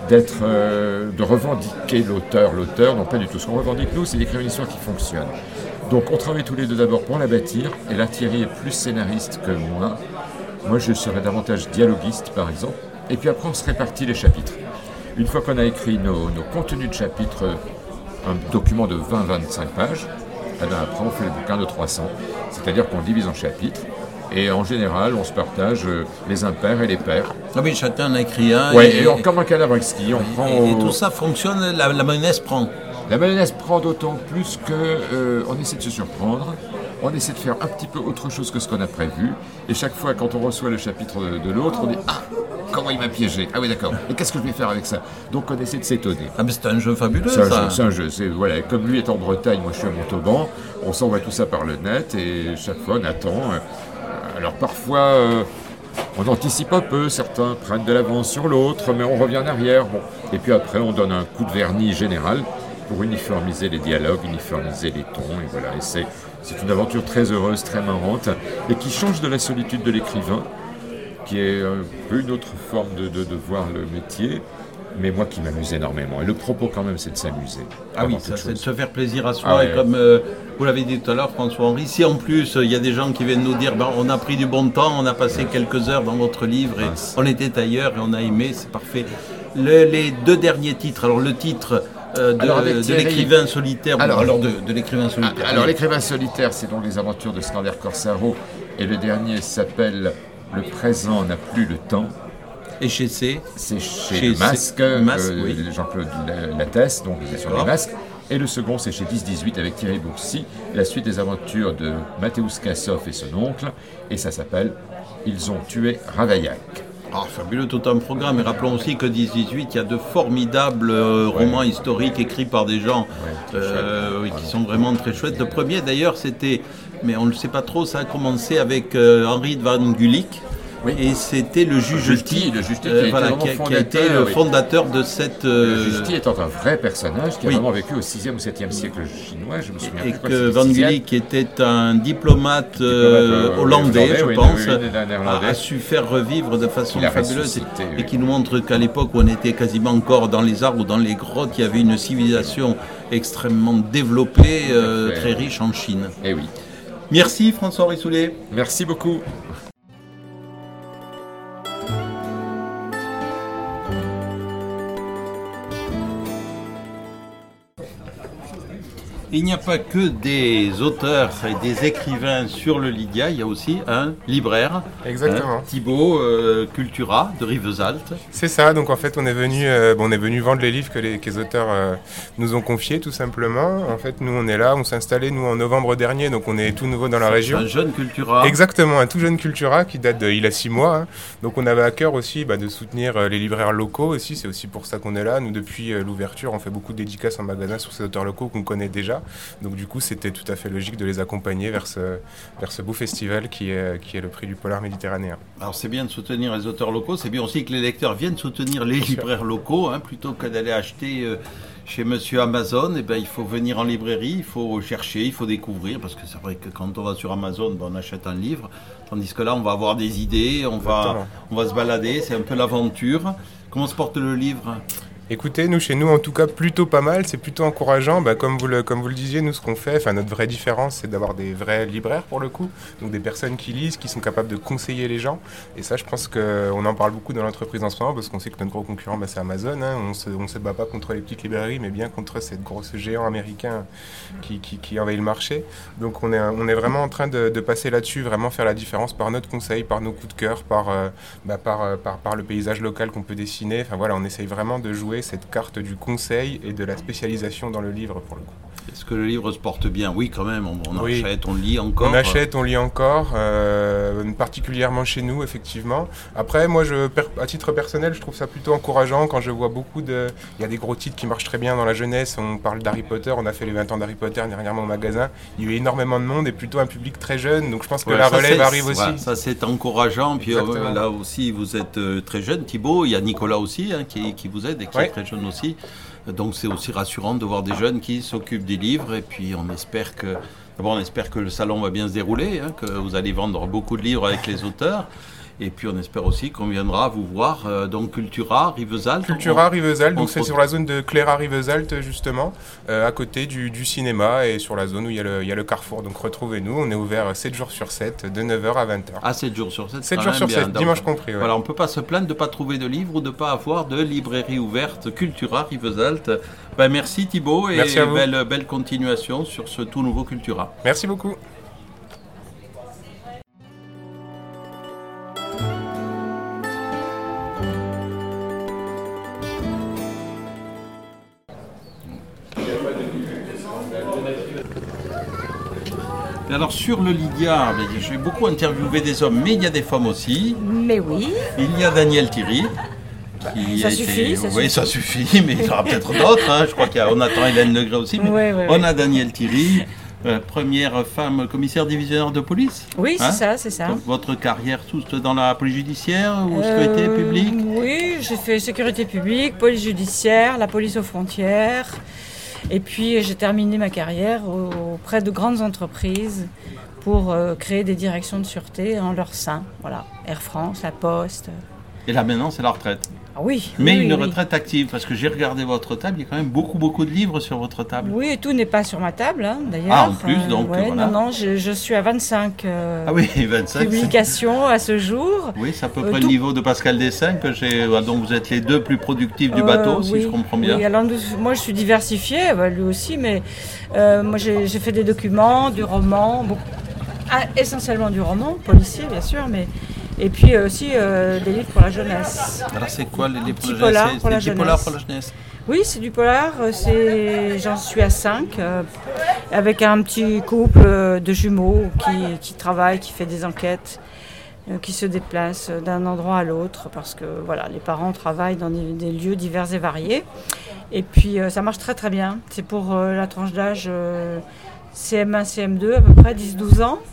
de revendiquer l'auteur, non pas du tout. Ce qu'on revendique, nous, c'est d'écrire une histoire qui fonctionne. Donc on travaille tous les deux d'abord pour la bâtir, et là Thierry est plus scénariste que moi. Moi je serais davantage dialoguiste par exemple, et puis après on se répartit les chapitres. Une fois qu'on a écrit nos contenus de chapitres, un document de 20-25 pages, après on fait le bouquin de 300, c'est-à-dire qu'on divise en chapitres, et en général on se partage les impairs et les pairs. Ah oui, chacun en a écrit un. Ouais, et comme un Calabrexki, on prend... Et tout ça fonctionne, la mayonnaise prend. La mayonnaise prend d'autant plus qu'on essaie de se surprendre, on essaie de faire un petit peu autre chose que ce qu'on a prévu, et chaque fois quand on reçoit le chapitre de l'autre, on dit « Ah, comment il m'a piégé? Ah oui d'accord, et qu'est-ce que je vais faire avec ça ?» Donc on essaie de s'étonner. Ah mais c'est un jeu fabuleux C'est un jeu, voilà, comme lui est en Bretagne, moi je suis à Montauban, on s'envoie tout ça par le net, et chaque fois on attend. Alors parfois... on anticipe un peu, certains prennent de l'avance sur l'autre, mais on revient en arrière. Bon. Et puis après, on donne un coup de vernis général pour uniformiser les dialogues, uniformiser les tons. Et voilà, et c'est une aventure très heureuse, très marrante, et qui change de la solitude de l'écrivain, qui est un peu une autre forme de voir le métier, mais moi qui m'amuse énormément. Et le propos quand même, c'est de s'amuser. Ah oui, ça, c'est de se faire plaisir à soi. Et comme vous l'avez dit tout à l'heure, François-Henri, si en plus il y a des gens qui viennent nous dire on a pris du bon temps, on a passé quelques heures dans votre livre et on était ailleurs et on a aimé, c'est parfait. Les deux derniers titres, alors le titre de l'écrivain solitaire. Alors de l'écrivain solitaire. Alors l'écrivain solitaire, c'est donc les aventures de Skander Corsaro, et le dernier s'appelle Le présent n'a plus le temps. Et chez C. C'est chez Masque, oui. Jean-Claude Lattès, donc ils sont sur les masques. Et le second, c'est chez 10-18 avec Thierry Boursy, la suite des aventures de Mateusz Kassoff et son oncle, et ça s'appelle Ils ont tué Ravaillac. Fabuleux, tout un programme. Et rappelons aussi que 10-18, il y a de formidables romans historiques écrits par des gens qui sont vraiment très chouettes. Le premier, d'ailleurs, c'était, mais on ne le sait pas trop, ça a commencé avec Henri de Van Gulik. Oui. Et c'était le juge Ti, qui a été le fondateur de cette... Le juge Ti étant un vrai personnage qui a vraiment vécu au 6e ou 7e siècle chinois, je me souviens. Et que Van Gulik était un diplomate hollandais, je pense, a su faire revivre de façon fabuleuse et qui nous montre qu'à l'époque où on était quasiment encore dans les arbres ou dans les grottes, il y avait une civilisation extrêmement développée, très riche en Chine. Eh oui. Merci François Rissoulet. Merci beaucoup. Il n'y a pas que des auteurs et des écrivains sur le Lydia, il y a aussi un libraire. Exactement. Thibaut Cultura de Rivesaltes. C'est ça, donc en fait on est venu vendre les livres que les auteurs nous ont confiés tout simplement. En fait nous on est là, on s'est installé nous en novembre dernier, donc on est tout nouveau dans la région. Un jeune Cultura. Exactement, un tout jeune Cultura qui date d'il y a 6 mois. Hein. Donc on avait à cœur aussi de soutenir les libraires locaux aussi, c'est aussi pour ça qu'on est là. Nous depuis l'ouverture on fait beaucoup de dédicaces en magasin sur ces auteurs locaux qu'on connaît déjà. Donc du coup, c'était tout à fait logique de les accompagner vers ce beau festival qui est le prix du polar méditerranéen. Alors c'est bien de soutenir les auteurs locaux, c'est bien aussi que les lecteurs viennent soutenir les libraires locaux, plutôt que d'aller acheter chez Monsieur Amazon. Il faut venir en librairie, il faut chercher, il faut découvrir, parce que c'est vrai que quand on va sur Amazon, on achète un livre, tandis que là, on va avoir des idées, on va se balader, c'est un peu l'aventure. Comment se porte le livre ? Écoutez, nous, chez nous, en tout cas, plutôt pas mal, c'est plutôt encourageant. Comme vous le disiez, nous, ce qu'on fait, notre vraie différence, c'est d'avoir des vrais libraires, pour le coup. Donc des personnes qui lisent, qui sont capables de conseiller les gens. Et ça, je pense qu'on en parle beaucoup dans l'entreprise en ce moment, parce qu'on sait que notre gros concurrent, c'est Amazon. Hein. On se bat pas contre les petites librairies, mais bien contre ces gros géants américains qui envahissent le marché. Donc on est vraiment en train de passer là-dessus, vraiment faire la différence par notre conseil, par nos coups de cœur, par le paysage local qu'on peut dessiner. Enfin voilà, on essaye vraiment de jouer cette carte du conseil et de la spécialisation dans le livre pour le coup. Est-ce que le livre se porte bien ? Oui, quand même, on achète, on lit encore. On achète, on lit encore, particulièrement chez nous, effectivement. Après, moi, à titre personnel, je trouve ça plutôt encourageant quand je vois il y a des gros titres qui marchent très bien dans la jeunesse. On parle d'Harry Potter, on a fait les 20 ans d'Harry Potter dernièrement au magasin. Il y a eu énormément de monde et plutôt un public très jeune, donc je pense que la relève arrive aussi. Ça, c'est encourageant. Puis là aussi, vous êtes très jeune, Thibaut. Il y a Nicolas aussi qui vous aide et qui est très jeune aussi. Donc c'est aussi rassurant de voir des jeunes qui s'occupent des livres et puis on espère que le salon va bien se dérouler, que vous allez vendre beaucoup de livres avec les auteurs. Et puis on espère aussi qu'on viendra vous voir, donc Cultura, Rivesaltes. Cultura, Rivesaltes, donc c'est sur la zone de Cléra-Rivesaltes justement, à côté du cinéma et sur la zone où il y a le carrefour. Donc retrouvez-nous, on est ouvert 7 jours sur 7, de 9h à 20h. Ah, 7 jours sur 7 7 jours sur 7, dimanche compris. Ouais. Voilà, on ne peut pas se plaindre de ne pas trouver de livres ou de ne pas avoir de librairie ouverte Cultura, Rivesaltes. Merci Thibaut et merci belle continuation sur ce tout nouveau Cultura. Merci beaucoup. Alors sur le Lydia, j'ai beaucoup interviewé des hommes, mais il y a des femmes aussi. Mais oui. Il y a Daniel Thierry. Ça suffit, mais il y aura peut-être d'autres. Je crois qu'on attend Hélène Legré aussi. Mais on a Daniel Thierry, première femme commissaire divisionnaire de police. Oui, c'est ça. Donc, votre carrière toute dans la police judiciaire ou sécurité publique ? Oui, j'ai fait sécurité publique, police judiciaire, la police aux frontières. Et puis j'ai terminé ma carrière auprès de grandes entreprises pour créer des directions de sûreté en leur sein. Voilà, Air France, La Poste. Et là maintenant c'est la retraite ? Ah oui. Mais oui, une oui. retraite active, parce que j'ai regardé votre table, il y a quand même beaucoup de livres sur votre table. Oui, et tout n'est pas sur ma table, hein, d'ailleurs. Ah, en plus, donc, ouais, voilà. Non, je suis à 25 Ah oui, 25. publications à ce jour. Oui, c'est à peu près le niveau de Pascal Dessin, que j'ai. Donc vous êtes les deux plus productifs du bateau, si oui, je comprends bien. Oui, alors moi je suis diversifiée, lui aussi, mais moi j'ai fait des documents, du roman, essentiellement du roman, policier bien sûr, mais et puis aussi des livres pour la jeunesse. Alors c'est quoi les livres Petits polars pour la polars jeunesse. pour la jeunesse. Oui, c'est du polar, j'en suis à 5, avec un petit couple de jumeaux qui travaille, qui fait des enquêtes, qui se déplacent d'un endroit à l'autre, parce que voilà, les parents travaillent dans des lieux divers et variés. Et puis ça marche très bien. C'est pour la tranche d'âge CM1, CM2, à peu près 10-12 ans.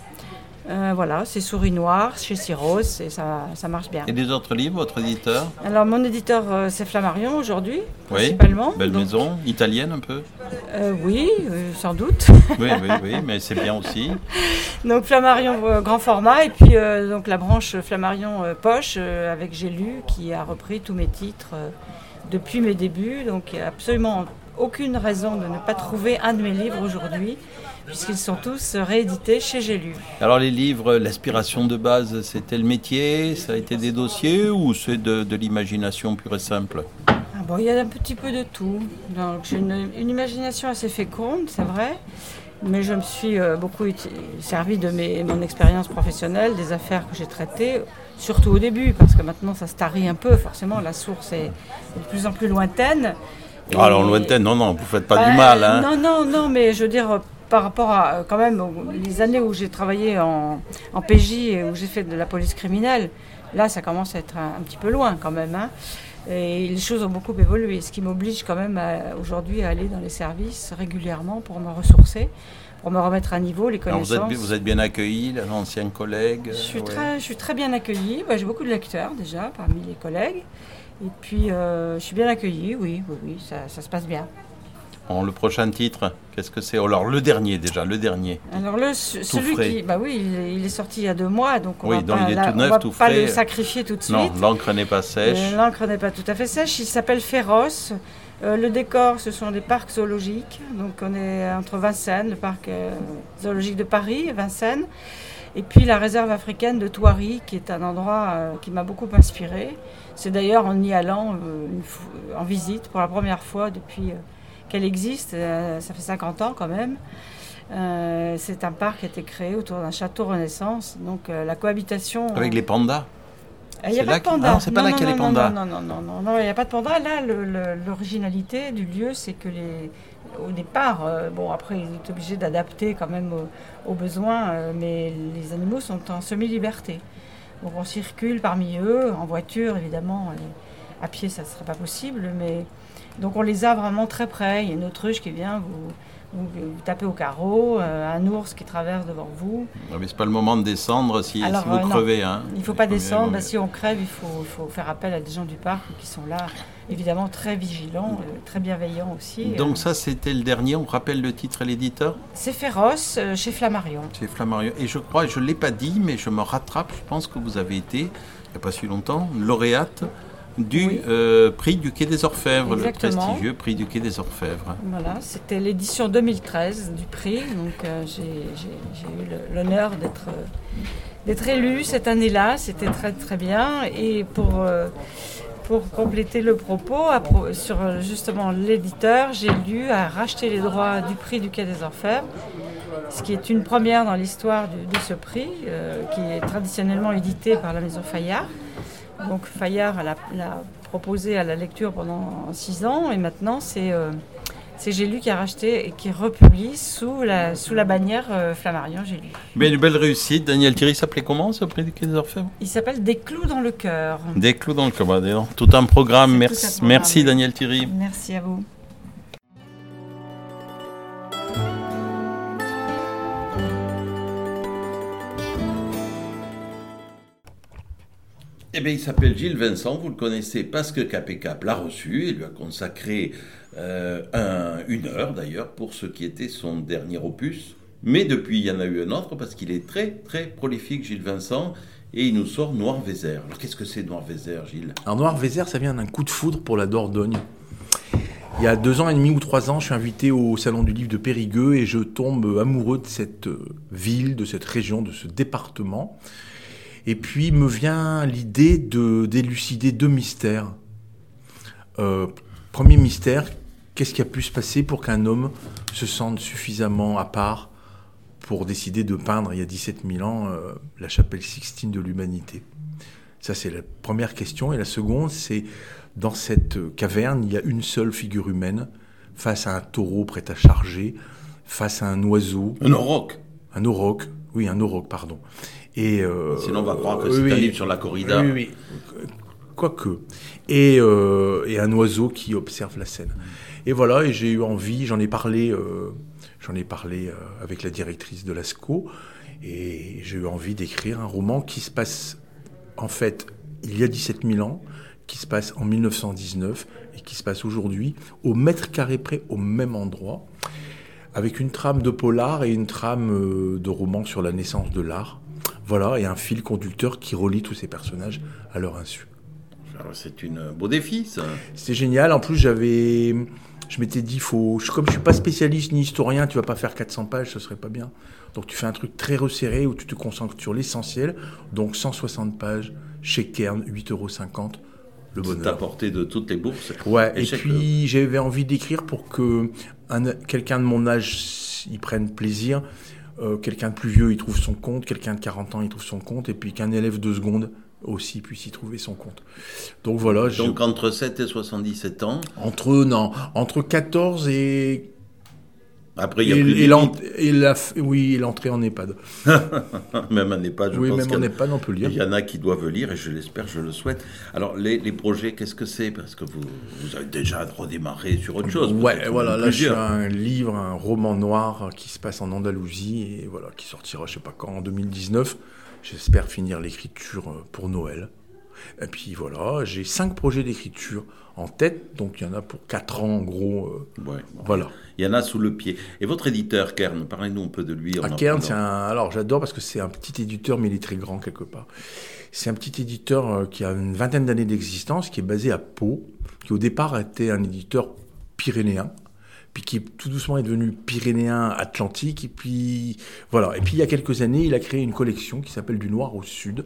Voilà, c'est Souris Noire chez Syros et ça marche bien. Et les autres livres, votre éditeur? Alors mon éditeur c'est Flammarion aujourd'hui, Oui, principalement. belle maison, italienne un peu. Oui, sans doute. Oui, mais c'est bien aussi. Donc Flammarion grand format et puis donc la branche Flammarion poche avec J'ai lu qui a repris tous mes titres depuis mes débuts. Donc il n'y a absolument aucune raison de ne pas trouver un de mes livres aujourd'hui, puisqu'ils sont tous réédités chez J'ai lu. Alors les livres, l'inspiration de base, c'était le métier, ça a été des dossiers ou c'est de l'imagination pure et simple? Bon, il y a un petit peu de tout. Donc, j'ai une imagination assez féconde, c'est vrai, mais je me suis beaucoup servi de mon expérience professionnelle, des affaires que j'ai traitées, surtout au début, parce que maintenant ça se tarit un peu, forcément la source est de plus en plus lointaine. Alors lointaine, non, vous ne faites pas du mal. Hein. Non, mais je veux dire, par rapport à quand même les années où j'ai travaillé en PJ et où j'ai fait de la police criminelle, là ça commence à être un petit peu loin quand même. Hein. Et les choses ont beaucoup évolué, ce qui m'oblige quand même aujourd'hui à aller dans les services régulièrement pour me ressourcer, pour me remettre à niveau les connaissances. Alors vous êtes bien accueilli, l'ancien collègue? Je suis très bien accueillie, j'ai beaucoup de lecteurs déjà parmi les collègues. Et puis je suis bien accueillie, oui, ça se passe bien. Bon, le prochain titre, qu'est-ce que c'est? Alors le dernier. Alors celui qui, il est sorti il y a 2 mois, donc il est tout neuf, tout frais. On va pas le sacrifier tout de suite. Non, l'encre n'est pas sèche. L'encre n'est pas tout à fait sèche. Il s'appelle Féroce. Le décor, ce sont des parcs zoologiques. Donc on est entre Vincennes, le parc zoologique de Paris, et Vincennes, et puis la réserve africaine de Thoiry, qui est un endroit qui m'a beaucoup inspiré. C'est d'ailleurs en y allant en visite pour la première fois depuis qu'elle existe, ça fait 50 ans quand même. C'est un parc qui a été créé autour d'un château Renaissance, donc la cohabitation... Avec les pandas? Il n'y a pas de pandas. Non, c'est pas là qu'il y a les pandas. Non, il n'y a pas de pandas. Là, l'originalité du lieu, c'est que au départ, après, ils sont obligés d'adapter quand même aux besoins, mais les animaux sont en semi-liberté. Donc on circule parmi eux, en voiture évidemment, à pied ça ne serait pas possible, mais donc on les a vraiment très près. Il y a une autruche qui vient vous tapez au carreau, un ours qui traverse devant vous. Non, mais ce n'est pas le moment de descendre si vous crevez. Hein. Il ne faut pas descendre, si on crève, il faut faire appel à des gens du parc qui sont là, évidemment très vigilants, très bienveillants aussi. Donc ça c'était le dernier, on rappelle le titre et l'éditeur? C'est Féroce, chez Flammarion. Chez Flammarion. Et je crois, je ne l'ai pas dit, mais je me rattrape, je pense que vous avez été, il n'y a pas si longtemps, lauréate du prix du Quai des Orfèvres, exactement. Le prestigieux prix du Quai des Orfèvres. Voilà, c'était l'édition 2013 du prix, donc j'ai eu l'honneur d'être élue cette année-là, c'était très très bien. Et pour compléter le propos, sur justement l'éditeur, j'ai lu à racheter les droits du prix du Quai des Orfèvres, ce qui est une première dans l'histoire de ce prix, qui est traditionnellement édité par la maison Fayard. Donc Fayard l'a proposé à la lecture pendant 6 ans et maintenant c'est J'ai lu qui a racheté et qui republie sous la bannière Flammarion J'ai lu. Mais une belle réussite. Daniel Thierry s'appelait comment ce prix du Quai des Orfèvres? Il s'appelle Des clous dans le cœur. Des clous dans le cœur. Tout un programme. Merci Daniel Thierry. Merci à vous. Eh bien, il s'appelle Gilles Vincent, vous le connaissez parce que Cap & Cap l'a reçu et lui a consacré une heure d'ailleurs pour ce qui était son dernier opus. Mais depuis, il y en a eu un autre parce qu'il est très très prolifique, Gilles Vincent. et il nous sort Noir-Vézère. Alors qu'est-ce que c'est Noir-Vézère, Gilles? Alors Noir-Vézère, ça vient d'un coup de foudre pour la Dordogne. Il y a 2 ans et demi ou 3 ans, je suis invité au Salon du Livre de Périgueux et je tombe amoureux de cette ville, de cette région, de ce département. Et puis me vient l'idée d'élucider 2 mystères. Premier mystère, qu'est-ce qui a pu se passer pour qu'un homme se sente suffisamment à part pour décider de peindre, il y a 17 000 ans, la chapelle Sixtine de l'Humanité? Ça, c'est la première question. Et la seconde, c'est dans cette caverne, il y a une seule figure humaine, face à un taureau prêt à charger, face à un oiseau. Un auroch. Un auroch, oui, un auroch, pardon. Et, sinon, on va croire que c'est un livre sur la corrida. Oui. Quoique. Et un oiseau qui observe la scène. Et voilà, et j'ai eu envie, j'en ai parlé avec la directrice de l'ASCO, et j'ai eu envie d'écrire un roman qui se passe, en fait, il y a 17 000 ans, qui se passe en 1919, et qui se passe aujourd'hui, au mètre carré près, au même endroit, avec une trame de polar et une trame de roman sur la naissance de l'art. Voilà, et un fil conducteur qui relie tous ces personnages à leur insu. Alors, c'est un beau défi, ça. C'était génial. En plus, je m'étais dit, comme je suis pas spécialiste ni historien, tu vas pas faire 400 pages, ce serait pas bien. Donc tu fais un truc très resserré où tu te concentres sur l'essentiel. Donc 160 pages chez Kern, 8,50 €. Le bonheur. C'est à portée de toutes les bourses. Ouais, et puis j'avais envie d'écrire pour que quelqu'un de mon âge y prenne plaisir, quelqu'un de plus vieux y trouve son compte, quelqu'un de 40 ans y trouve son compte, et puis qu'un élève de seconde aussi puisse y trouver son compte. Donc voilà. Donc entre 7 et 77 ans. Entre 14 et... Après, il y a plus oui, l'entrée en EHPAD. Même en EHPAD, je pense. Oui, même en EHPAD, on peut lire. Il y en a qui doivent lire, et je l'espère, je le souhaite. Alors, les projets, qu'est-ce que c'est? Parce que vous avez déjà redémarré sur autre chose. Ouais, voilà, là, je fais un roman noir qui se passe en Andalousie, et voilà, qui sortira, je sais pas quand, en 2019. J'espère finir l'écriture pour Noël. Et puis voilà, j'ai 5 projets d'écriture en tête, donc il y en a pour 4 ans en gros. Voilà. Il y en a sous le pied. Et votre éditeur, Kern, parlez-nous un peu de lui. Kern, alors j'adore parce que c'est un petit éditeur, mais il est très grand quelque part. C'est un petit éditeur qui a une 20aine d'années d'existence, qui est basé à Pau, qui au départ était un éditeur pyrénéen, puis qui tout doucement est devenu pyrénéen atlantique, et puis voilà. Et puis il y a quelques années, il a créé une collection qui s'appelle Du Noir au Sud,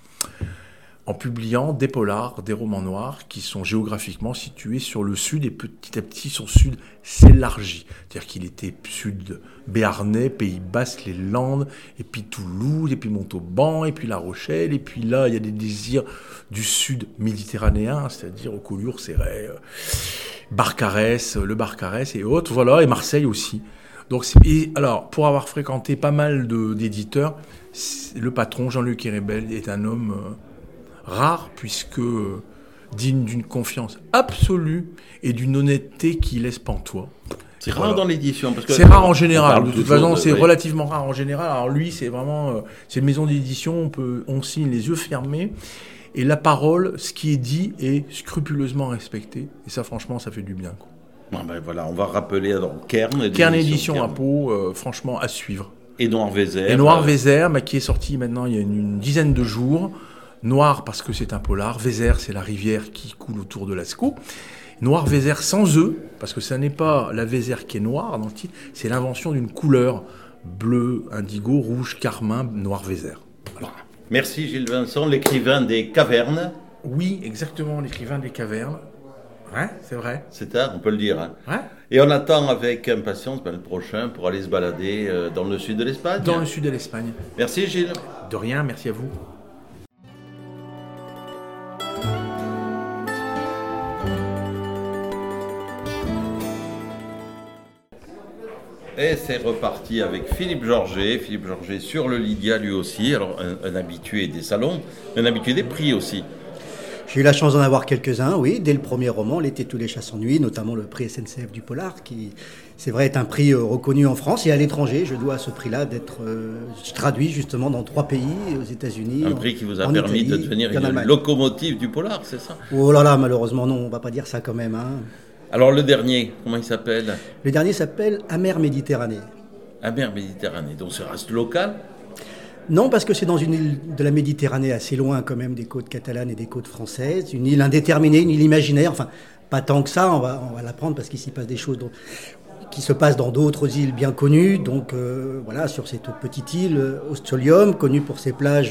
en publiant des polars, des romans noirs qui sont géographiquement situés sur le sud, et petit à petit son sud s'élargit. C'est-à-dire qu'il était sud béarnais, Pays Basque, les Landes, et puis Toulouse, et puis Montauban, et puis La Rochelle, et puis là il y a des désirs du sud méditerranéen, c'est-à-dire au Collioure, Céret, Barcarès, le Barcarès et autres, voilà, et Marseille aussi. Donc, alors, pour avoir fréquenté pas mal d'éditeurs, le patron, Jean-Luc Hérébel, est un homme rare, puisque digne d'une confiance absolue et d'une honnêteté qui laisse pantois. C'est rare dans l'édition. C'est rare en général. De toute façon, c'est relativement rare en général. Alors lui, c'est vraiment... c'est une maison d'édition, on signe les yeux fermés. Et la parole, ce qui est dit, est scrupuleusement respecté. Et ça, franchement, ça fait du bien, quoi. Bon, ben voilà, on va rappeler alors Kern. Kern édition à Pau, franchement, à suivre. Et Noir-Vézère. Et Noir-Vézère, qui est sorti maintenant il y a une dizaine de jours. Noir parce que c'est un polar. Vézère, c'est la rivière qui coule autour de Lascaux. Noir-Vézère sans E, parce que ça n'est pas la Vézère qui est noire dans le titre, c'est l'invention d'une couleur bleu, indigo, rouge, carmin, Noir-Vézère. Voilà. Merci Gilles Vincent, l'écrivain des cavernes. Oui, exactement, l'écrivain des cavernes. Ouais, c'est vrai. C'est tard, on peut le dire. Hein. Ouais. Et on attend avec impatience le prochain pour aller se balader dans le sud de l'Espagne. Dans le sud de l'Espagne. Merci Gilles. De rien, merci à vous. Et c'est reparti avec Philippe Georget. Philippe Georget sur le Lydia lui aussi. Alors un habitué des salons, un habitué des prix aussi. J'ai eu la chance d'en avoir quelques-uns, oui, dès le premier roman, L'été tous les chats s'ennuient, notamment le prix SNCF du Polar, qui, c'est vrai, est un prix reconnu en France et à l'étranger. Je dois à ce prix-là d'être traduit justement dans 3 pays, aux États-Unis. Un prix qui vous a permis de devenir une locomotive du Polar, c'est ça? Oh là là, malheureusement non, on ne va pas dire ça quand même. Hein. Alors le dernier, comment il s'appelle? Le dernier s'appelle Amère Méditerranée. Amère Méditerranée, donc ça reste local? Non, parce que c'est dans une île de la Méditerranée assez loin quand même des côtes catalanes et des côtes françaises, une île indéterminée, une île imaginaire, enfin pas tant que ça, on va l'apprendre parce qu'ici passe des choses qui se passent dans d'autres îles bien connues. Donc voilà, sur cette petite île, Ostolium, connue pour ses plages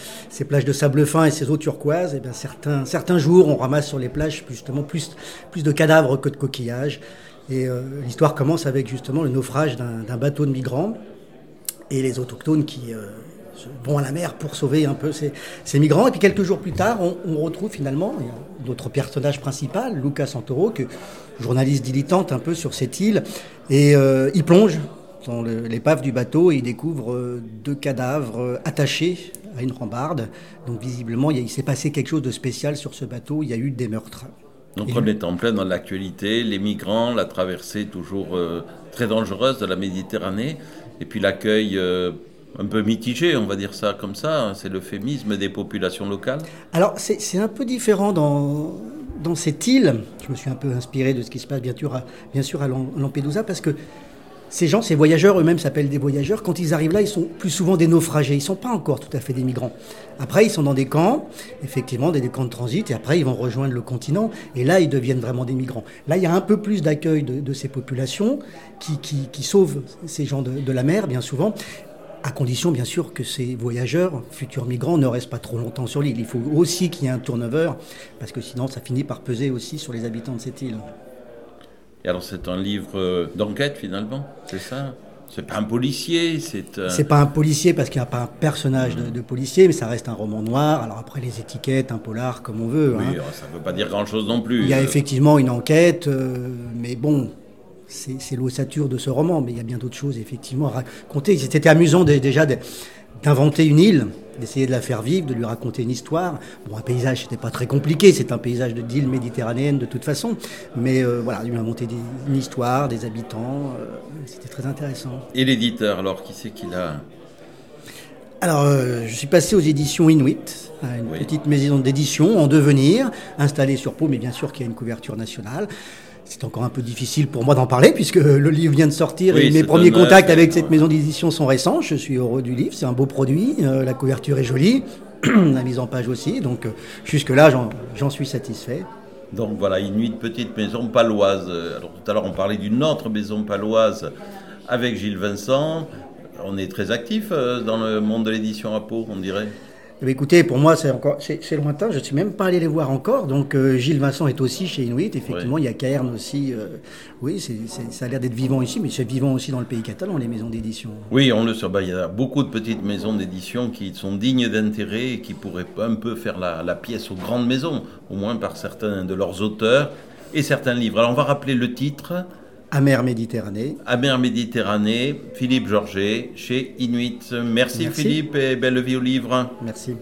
de sable fin et ses eaux turquoises, et bien certains jours on ramasse sur les plages justement plus de cadavres que de coquillages. Et l'histoire commence avec justement le naufrage d'un bateau de migrants et les autochtones qui vont à la mer pour sauver un peu ces migrants. Et puis quelques jours plus tard, on retrouve finalement notre personnage principal, Luca Santoro, journaliste dilettante un peu sur cette île. Et il plonge dans l'épave du bateau et il découvre 2 cadavres attachés à une rambarde. Donc visiblement, il s'est passé quelque chose de spécial sur ce bateau. Il y a eu des meurtres. Donc on est en plein dans l'actualité, les migrants, la traversée toujours très dangereuse de la Méditerranée, et puis l'accueil un peu mitigé, on va dire ça comme ça, hein, c'est l'euphémisme des populations locales. Alors c'est un peu différent dans cette île. Je me suis un peu inspiré de ce qui se passe bien sûr à Lampedusa, parce que ces voyageurs eux-mêmes s'appellent des voyageurs. Quand ils arrivent là, ils sont plus souvent des naufragés. Ils ne sont pas encore tout à fait des migrants. Après, ils sont dans des camps, effectivement, des camps de transit, et après, ils vont rejoindre le continent. Et là, ils deviennent vraiment des migrants. Là, il y a un peu plus d'accueil de ces populations qui sauvent ces gens de la mer, bien souvent, à condition, bien sûr, que ces voyageurs, futurs migrants, ne restent pas trop longtemps sur l'île. Il faut aussi qu'il y ait un turnover, parce que sinon, ça finit par peser aussi sur les habitants de cette île. Et alors c'est un livre d'enquête finalement, c'est ça? C'est pas un policier, C'est pas un policier parce qu'il n'y a pas un personnage de policier, mais ça reste un roman noir. Alors après les étiquettes, un polar comme on veut. Oui, hein. Ça ne veut pas dire grand-chose non plus. Il y a effectivement une enquête, mais bon, c'est l'ossature de ce roman. Mais il y a bien d'autres choses effectivement à raconter. C'était amusant déjà d'inventer une île, d'essayer de la faire vivre, de lui raconter une histoire. Bon, un paysage, c'était pas très compliqué, c'est un paysage d'île méditerranéenne de toute façon, mais voilà, lui inventer une histoire, des habitants, c'était très intéressant. Et l'éditeur, alors, qui c'est qu'il a? Alors, je suis passé aux éditions Inuit, une petite maison d'édition en devenir, installée sur Pau, mais bien sûr qu'il y a une couverture nationale. C'est encore un peu difficile pour moi d'en parler puisque le livre vient de sortir et mes premiers contacts avec cette maison d'édition sont récents. Je suis heureux du livre, c'est un beau produit, la couverture est jolie, la mise en page aussi, donc jusque-là j'en suis satisfait. Donc voilà, Inuit, petite maison paloise. Alors tout à l'heure on parlait d'une autre maison paloise avec Gilles Vincent. On est très actif dans le monde de l'édition à Pau, on dirait. Écoutez, pour moi, c'est lointain. Je ne suis même pas allé les voir encore. Donc, Gilles Vincent est aussi chez Inuit. Effectivement, il y a Caerne aussi. Oui, ça a l'air d'être vivant ici, mais c'est vivant aussi dans le pays catalan, les maisons d'édition. Oui, on le sait. Il y a beaucoup de petites maisons d'édition qui sont dignes d'intérêt et qui pourraient un peu faire la pièce aux grandes maisons, au moins par certains de leurs auteurs et certains livres. Alors, on va rappeler le titre. Amère Méditerranée. Amère Méditerranée, Philippe Georget, chez Inuit. Merci Philippe et belle vie au livre. Merci.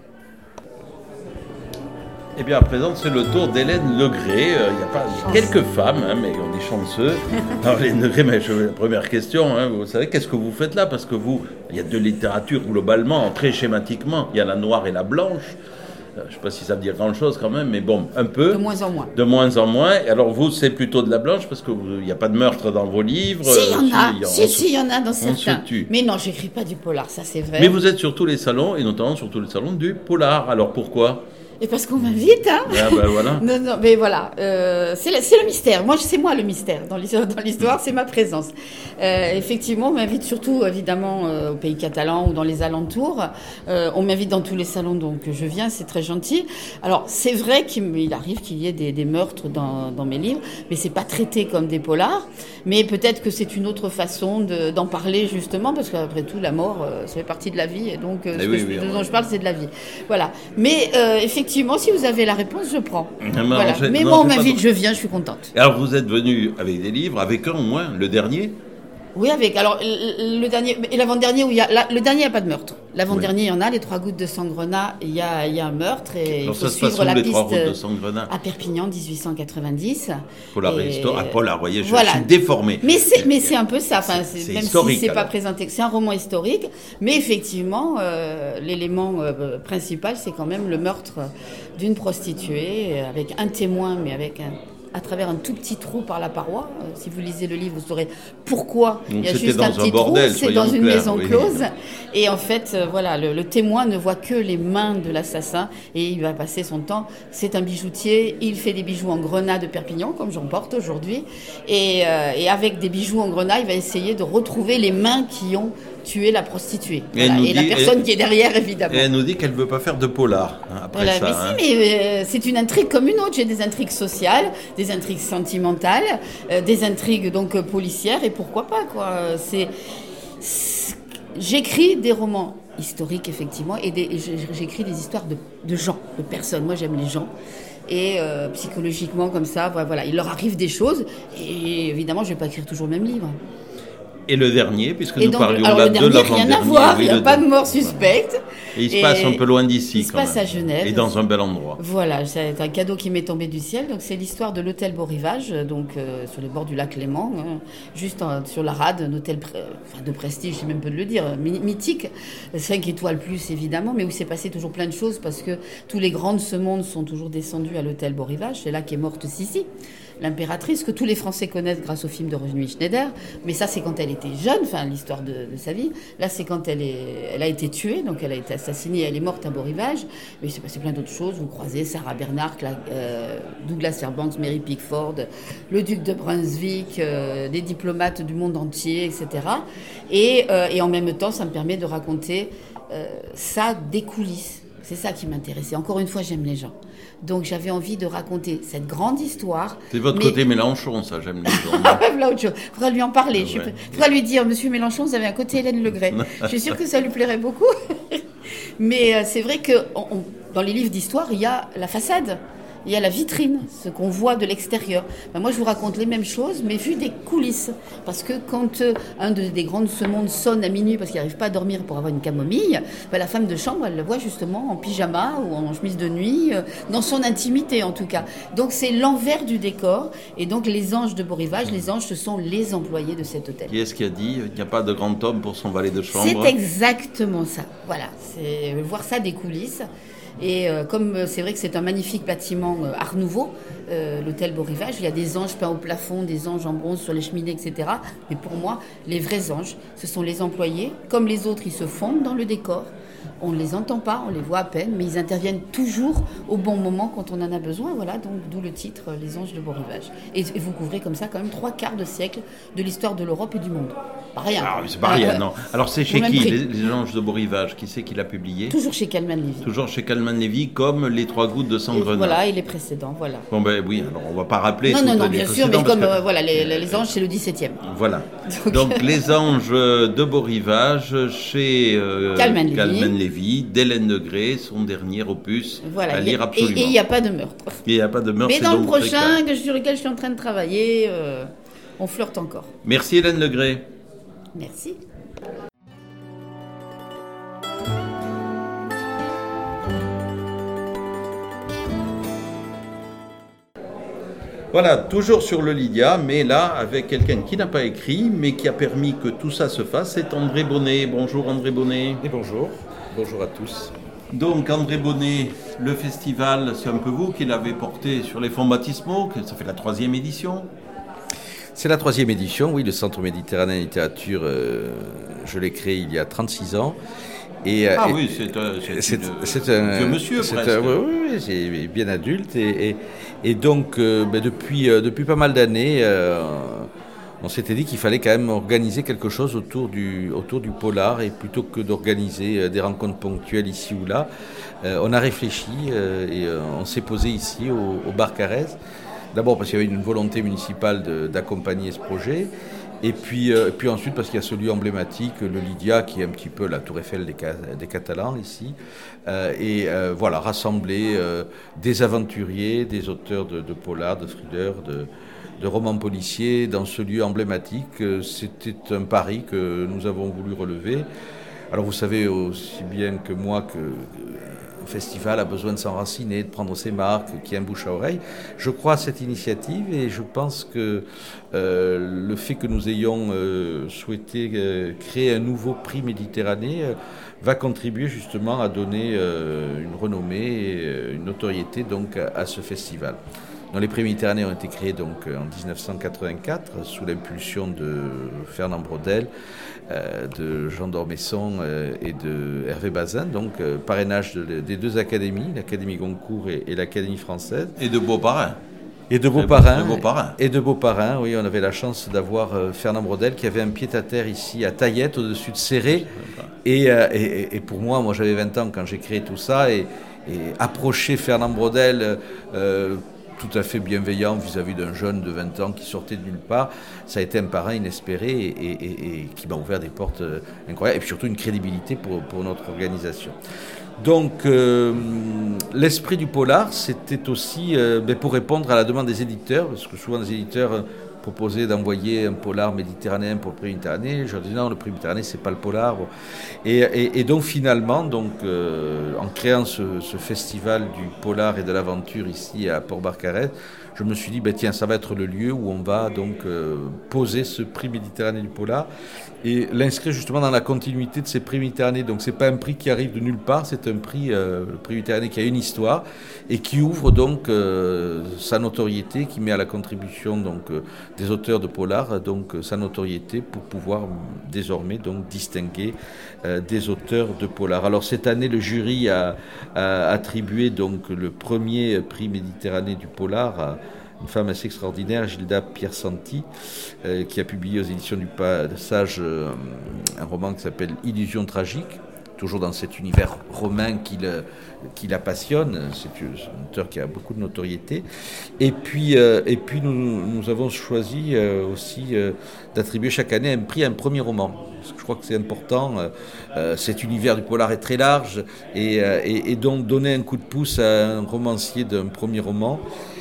Et bien à présent, c'est le tour d'Hélène Legré. Il y a pas quelques femmes, hein, mais on est chanceux. Alors Hélène Legré, la première question, hein, vous savez, qu'est-ce que vous faites là? Parce que il y a de littérature globalement, très schématiquement. Il y a la noire et la blanche. Je ne sais pas si ça veut dire grand-chose quand même, mais bon, un peu. De moins en moins. De moins en moins. Et alors vous, c'est plutôt de la blanche parce qu'il n'y a pas de meurtre dans vos livres. Si, il y en a. Il y en a dans certains. Se tue. Mais non, j'écris pas du polar, ça c'est vrai. Mais vous êtes sur tous les salons, et notamment sur tous les salons du polar. Alors pourquoi? Et parce qu'on m'invite, hein. Ah ben voilà. Non, mais voilà, c'est le mystère. C'est moi le mystère dans l'histoire, c'est ma présence. Effectivement, on m'invite surtout, évidemment, au pays catalan ou dans les alentours. On m'invite dans tous les salons, donc je viens, c'est très gentil. Alors, c'est vrai qu'il arrive qu'il y ait des meurtres dans mes livres, mais c'est pas traité comme des polars. Mais peut-être que c'est une autre façon d'en parler, justement, parce qu'après tout, la mort, ça fait partie de la vie, et donc ce dont je parle, c'est de la vie. Voilà. Mais effectivement, si vous avez la réponse, je prends. Voilà. Mais moi, on m'invite, je viens, je suis contente. Alors, vous êtes venu avec des livres, avec un au moins, le dernier? Oui, alors le dernier et l'avant-dernier où le dernier, il n'y a pas de meurtre. L'avant-dernier, il y en a, les 3 gouttes de sang grenat, il y a un meurtre et alors il faut ça se passe suivre la les piste 3 gouttes de sang grenat à Perpignan, 1890. Polar histoire, polar, voyez, je suis déformé. Mais c'est un peu ça, c'est même historique, si c'est pas alors. présenté, c'est un roman historique, mais effectivement, l'élément principal, c'est quand même le meurtre d'une prostituée avec un témoin, mais avec à travers un tout petit trou par la paroi. Si vous lisez le livre, vous saurez pourquoi Donc il y a juste un petit bordel, trou. C'est dans une maison oui. close. Et en fait, voilà, le témoin ne voit que les mains de l'assassin et il va passer son temps. C'est un bijoutier, il fait des bijoux en grenat de Perpignan, comme j'en porte aujourd'hui. Et avec des bijoux en grenat, il va essayer de retrouver les mains qui ont tué la prostituée. Voilà. Et la personne qui est derrière, évidemment. Et elle nous dit qu'elle ne veut pas faire de polar après voilà, ça. Mais c'est une intrigue comme une autre. J'ai des intrigues sociales, des intrigues sentimentales, des intrigues donc policières, et pourquoi pas, quoi. J'écris des romans historiques, effectivement, et j'écris des histoires de gens, de personnes. Moi, j'aime les gens. Et psychologiquement, comme ça, voilà, il leur arrive des choses. Et évidemment, je ne vais pas écrire toujours le même livre. Et le dernier, puisque nous parlions là de l'avant-dernier. Rien à voir, il n'y a pas de mort suspecte. Et il se passe un peu loin d'ici. Il se passe à Genève. Et dans un bel endroit. Voilà, c'est un cadeau qui m'est tombé du ciel. Donc c'est l'histoire de l'hôtel Beau Rivage, donc sur les bords du lac Léman, juste sur la rade, un hôtel de prestige, je sais même pas de le dire, mythique, 5 étoiles plus évidemment, mais où s'est passé toujours plein de choses parce que tous les grands de ce monde sont toujours descendus à l'hôtel Beau Rivage. C'est là qu'est morte Sissi, l'impératrice, que tous les Français connaissent grâce au film de Rosemary Schneider. Mais ça, c'est quand elle était jeune, enfin l'histoire de sa vie. Là, c'est quand elle a été tuée, donc elle a été assassinée, elle est morte à Beau Rivage. Mais il s'est passé plein d'autres choses. Vous croisez Sarah Bernhardt, Douglas Fairbanks, Mary Pickford, le duc de Brunswick, des diplomates du monde entier, etc. Et en même temps, ça me permet de raconter ça des coulisses. C'est ça qui m'intéressait. Encore une fois, j'aime les gens. Donc j'avais envie de raconter cette grande histoire. C'est votre côté Mélenchon, ça, j'aime les gens. Là, autre chose. Faudra lui en parler. Ouais. Faudra lui dire, Monsieur Mélenchon, vous avez un côté Hélène Le Gray. Je suis sûre que ça lui plairait beaucoup. Mais c'est vrai que dans les livres d'histoire, il y a la façade. Il y a la vitrine, ce qu'on voit de l'extérieur. Moi, je vous raconte les mêmes choses, mais vu des coulisses. Parce que quand un des grands de ce monde sonne à minuit parce qu'il n'arrive pas à dormir pour avoir une camomille, la femme de chambre, elle le voit justement en pyjama ou en chemise de nuit, dans son intimité en tout cas. Donc, c'est l'envers du décor. Et donc, les anges de Beau Rivage, les anges, ce sont les employés de cet hôtel. Qui est-ce qui a dit il n'y a pas de grand homme pour son valet de chambre? C'est exactement ça. Voilà, c'est voir ça des coulisses. Et comme c'est vrai que c'est un magnifique bâtiment Art Nouveau, l'hôtel Beau Rivage, il y a des anges peints au plafond, des anges en bronze sur les cheminées, etc. Mais pour moi, les vrais anges, ce sont les employés. Comme les autres, ils se fondent dans le décor. On ne les entend pas, on les voit à peine, mais ils interviennent toujours au bon moment quand on en a besoin. Voilà, donc d'où le titre Les Anges de Beau Rivage. Et vous couvrez comme ça quand même 3/4 de siècle de l'histoire de l'Europe et du monde. Pas rien. Ah, c'est pas rien, non. Alors c'est chez qui, les Anges de Beau Rivage? Qui c'est qui l'a publié? Toujours chez Calman Levy. Toujours chez Calman Levy, comme Les 3 gouttes de sang grenat. Voilà, et les précédents, voilà. Bon ben oui, alors on va pas rappeler. Non, bien sûr, mais comme voilà, les Anges, c'est le 17e. Voilà. Donc Les Anges de Beau Rivage chez Calman Levy, d'Hélène Le Gray, son dernier opus à lire absolument. Et il n'y a pas de meurtre. Il n'y a pas de meurtre. Mais dans le prochain, sur lequel je suis en train de travailler, on flirte encore. Merci Hélène Le Gray. Merci. Voilà, toujours sur le Lydia, mais là avec quelqu'un qui n'a pas écrit, mais qui a permis que tout ça se fasse, c'est André Bonnet. Bonjour André Bonnet. Et bonjour à tous. Donc André Bonnet, le festival, c'est un peu vous qui l'avez porté sur les fonds baptismaux, ça fait la 3e édition. C'est la 3e édition, oui, le Centre Méditerranéen Littérature, je l'ai créé il y a 36 ans. Oui, c'est un vieux monsieur presque. Oui, c'est bien adulte. Et donc, depuis pas mal d'années, on s'était dit qu'il fallait quand même organiser quelque chose autour du polar, et plutôt que d'organiser des rencontres ponctuelles ici ou là, on a réfléchi et on s'est posé ici au Bar Carrez. D'abord parce qu'il y avait une volonté municipale d'accompagner ce projet, et puis ensuite parce qu'il y a ce lieu emblématique, le Lydia, qui est un petit peu la tour Eiffel des Catalans ici, voilà, rassembler des aventuriers, des auteurs de polar, de thrillers, de romans policiers dans ce lieu emblématique. C'était un pari que nous avons voulu relever. Alors vous savez aussi bien que moi que le festival a besoin de s'enraciner, de prendre ses marques, qu'il y ait un bouche à oreille. Je crois à cette initiative, et je pense que le fait que nous ayons souhaité créer un nouveau prix Méditerranée va contribuer justement à donner une renommée et une notoriété donc à ce festival. Donc, les prix Méditerranée ont été créés donc, en 1984 sous l'impulsion de Fernand Braudel, de Jean d'Ormesson et de Hervé Bazin, donc parrainage des deux académies, l'Académie Goncourt et l'Académie française. Et de beaux parrains. Et de beaux parrains. Et de beaux parrains, oui. On avait la chance d'avoir Fernand Braudel qui avait un pied-à-terre ici à Taillette, au-dessus de Céré. Et pour moi j'avais 20 ans quand j'ai créé tout ça. Et approcher Fernand Braudel tout à fait bienveillant vis-à-vis d'un jeune de 20 ans qui sortait de nulle part, ça a été un parrain inespéré et qui m'a ouvert des portes incroyables. Et puis surtout une crédibilité pour notre organisation. Donc, l'esprit du polar, c'était aussi pour répondre à la demande des éditeurs, parce que souvent les éditeurs proposaient d'envoyer un polar méditerranéen pour le prix Méditerranée. Je leur disais non, le prix Méditerranée, c'est pas le polar. Et donc finalement, en créant ce festival du polar et de l'aventure ici à Port-Barcarès, je me suis dit, tiens, ça va être le lieu où on va donc poser ce prix Méditerranée du polar et l'inscrire justement dans la continuité de ces prix Méditerranée. Donc c'est pas un prix qui arrive de nulle part, c'est un prix, le prix Méditerranée qui a une histoire et qui ouvre donc sa notoriété, qui met à la contribution donc des auteurs de polar donc sa notoriété pour pouvoir désormais donc distinguer des auteurs de polar. Alors cette année, le jury a attribué donc le premier prix Méditerranée du polar à une femme assez extraordinaire, Gilda Piersanti, qui a publié aux éditions du Passage un roman qui s'appelle Illusion tragique, toujours dans cet univers romain qui la passionne. C'est un auteur qui a beaucoup de notoriété. Et puis nous avons choisi aussi d'attribuer chaque année un prix à un premier roman. Parce que je crois que c'est important. Cet univers du polar est très large et donc donner un coup de pouce à un romancier d'un premier roman,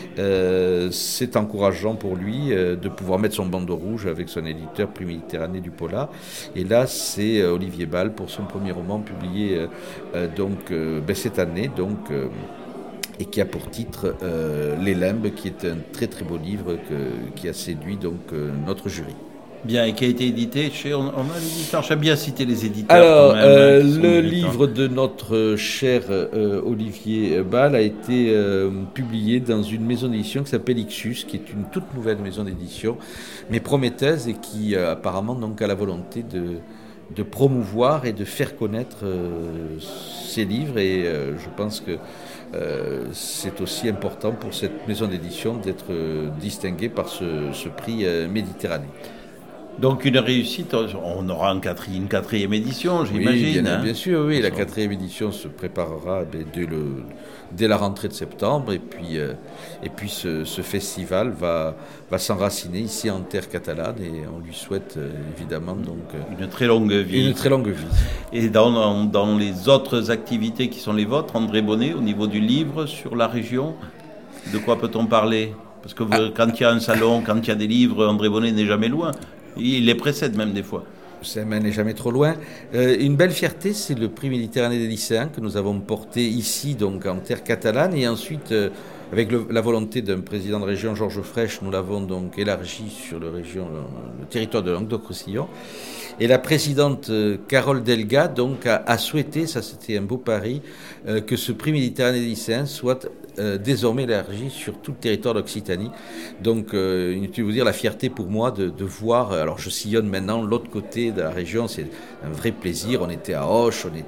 c'est encourageant pour lui de pouvoir mettre son bandeau rouge avec son éditeur Prix Méditerranée du polar. Et là, c'est Olivier Ball pour son premier roman publié cette année, et qui a pour titre Les Limbes, qui est un très très beau livre qui a séduit notre jury. Bien, et qui a été édité chez... On a l'éditeur, j'aime bien citer les éditeurs. Alors, le livre de notre cher Olivier Ball a été publié dans une maison d'édition qui s'appelle Ixus, qui est une toute nouvelle maison d'édition, mais prometteuse et qui apparemment donc a la volonté de promouvoir et de faire connaître ses livres. Et je pense que c'est aussi important pour cette maison d'édition d'être distinguée par ce prix Méditerranée. Donc une réussite, on aura une quatrième édition, j'imagine. Oui, bien sûr, oui. La quatrième édition se préparera dès la rentrée de septembre, et puis ce festival va s'enraciner ici en terre catalane, et on lui souhaite évidemment une très longue vie. Une très longue vie. Et dans les autres activités qui sont les vôtres, André Bonnet, au niveau du livre sur la région, de quoi peut-on parler? Parce que quand il y a un salon, quand il y a des livres, André Bonnet n'est jamais loin. Il les précède même des fois. Ça n'est jamais trop loin. Une belle fierté, c'est le prix Méditerranée des lycéens que nous avons porté ici, donc en terre catalane, et ensuite, avec la volonté d'un président de région, Georges Frêche, nous l'avons donc élargi sur le territoire de Languedoc-Roussillon. Et la présidente Carole Delga donc a souhaité, ça c'était un beau pari, que ce prix Méditerranée des lycéens soit désormais élargi sur tout le territoire d'Occitanie. Donc, inutile de vous dire la fierté pour moi de voir, alors je sillonne maintenant l'autre côté de la région, c'est un vrai plaisir. On était à Auch, on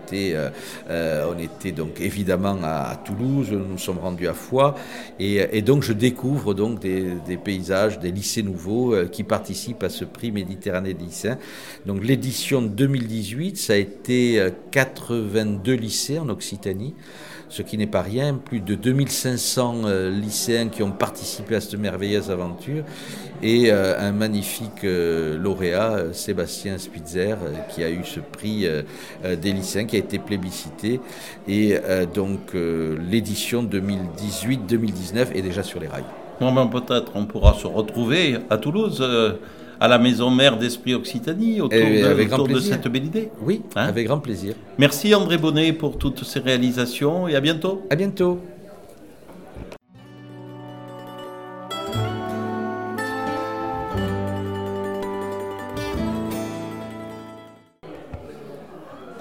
était donc évidemment à Toulouse, nous nous sommes rendus à Foix, et donc je découvre donc des paysages, des lycées nouveaux qui participent à ce prix Méditerranée des lycéens. Donc l'édition 2018, ça a été 82 lycées en Occitanie, ce qui n'est pas rien, plus de 2500 lycéens qui ont participé à cette merveilleuse aventure, et un magnifique lauréat, Sébastien Spitzer, qui a eu ce prix des lycéens, qui a été plébiscité, et donc l'édition 2018-2019 est déjà sur les rails. Bon, peut-être on pourra se retrouver à Toulouse, à la maison mère d'Esprit Occitanie, autour de cette belle idée. Oui, avec grand plaisir. Merci André Bonnet pour toutes ces réalisations, et à bientôt. À bientôt.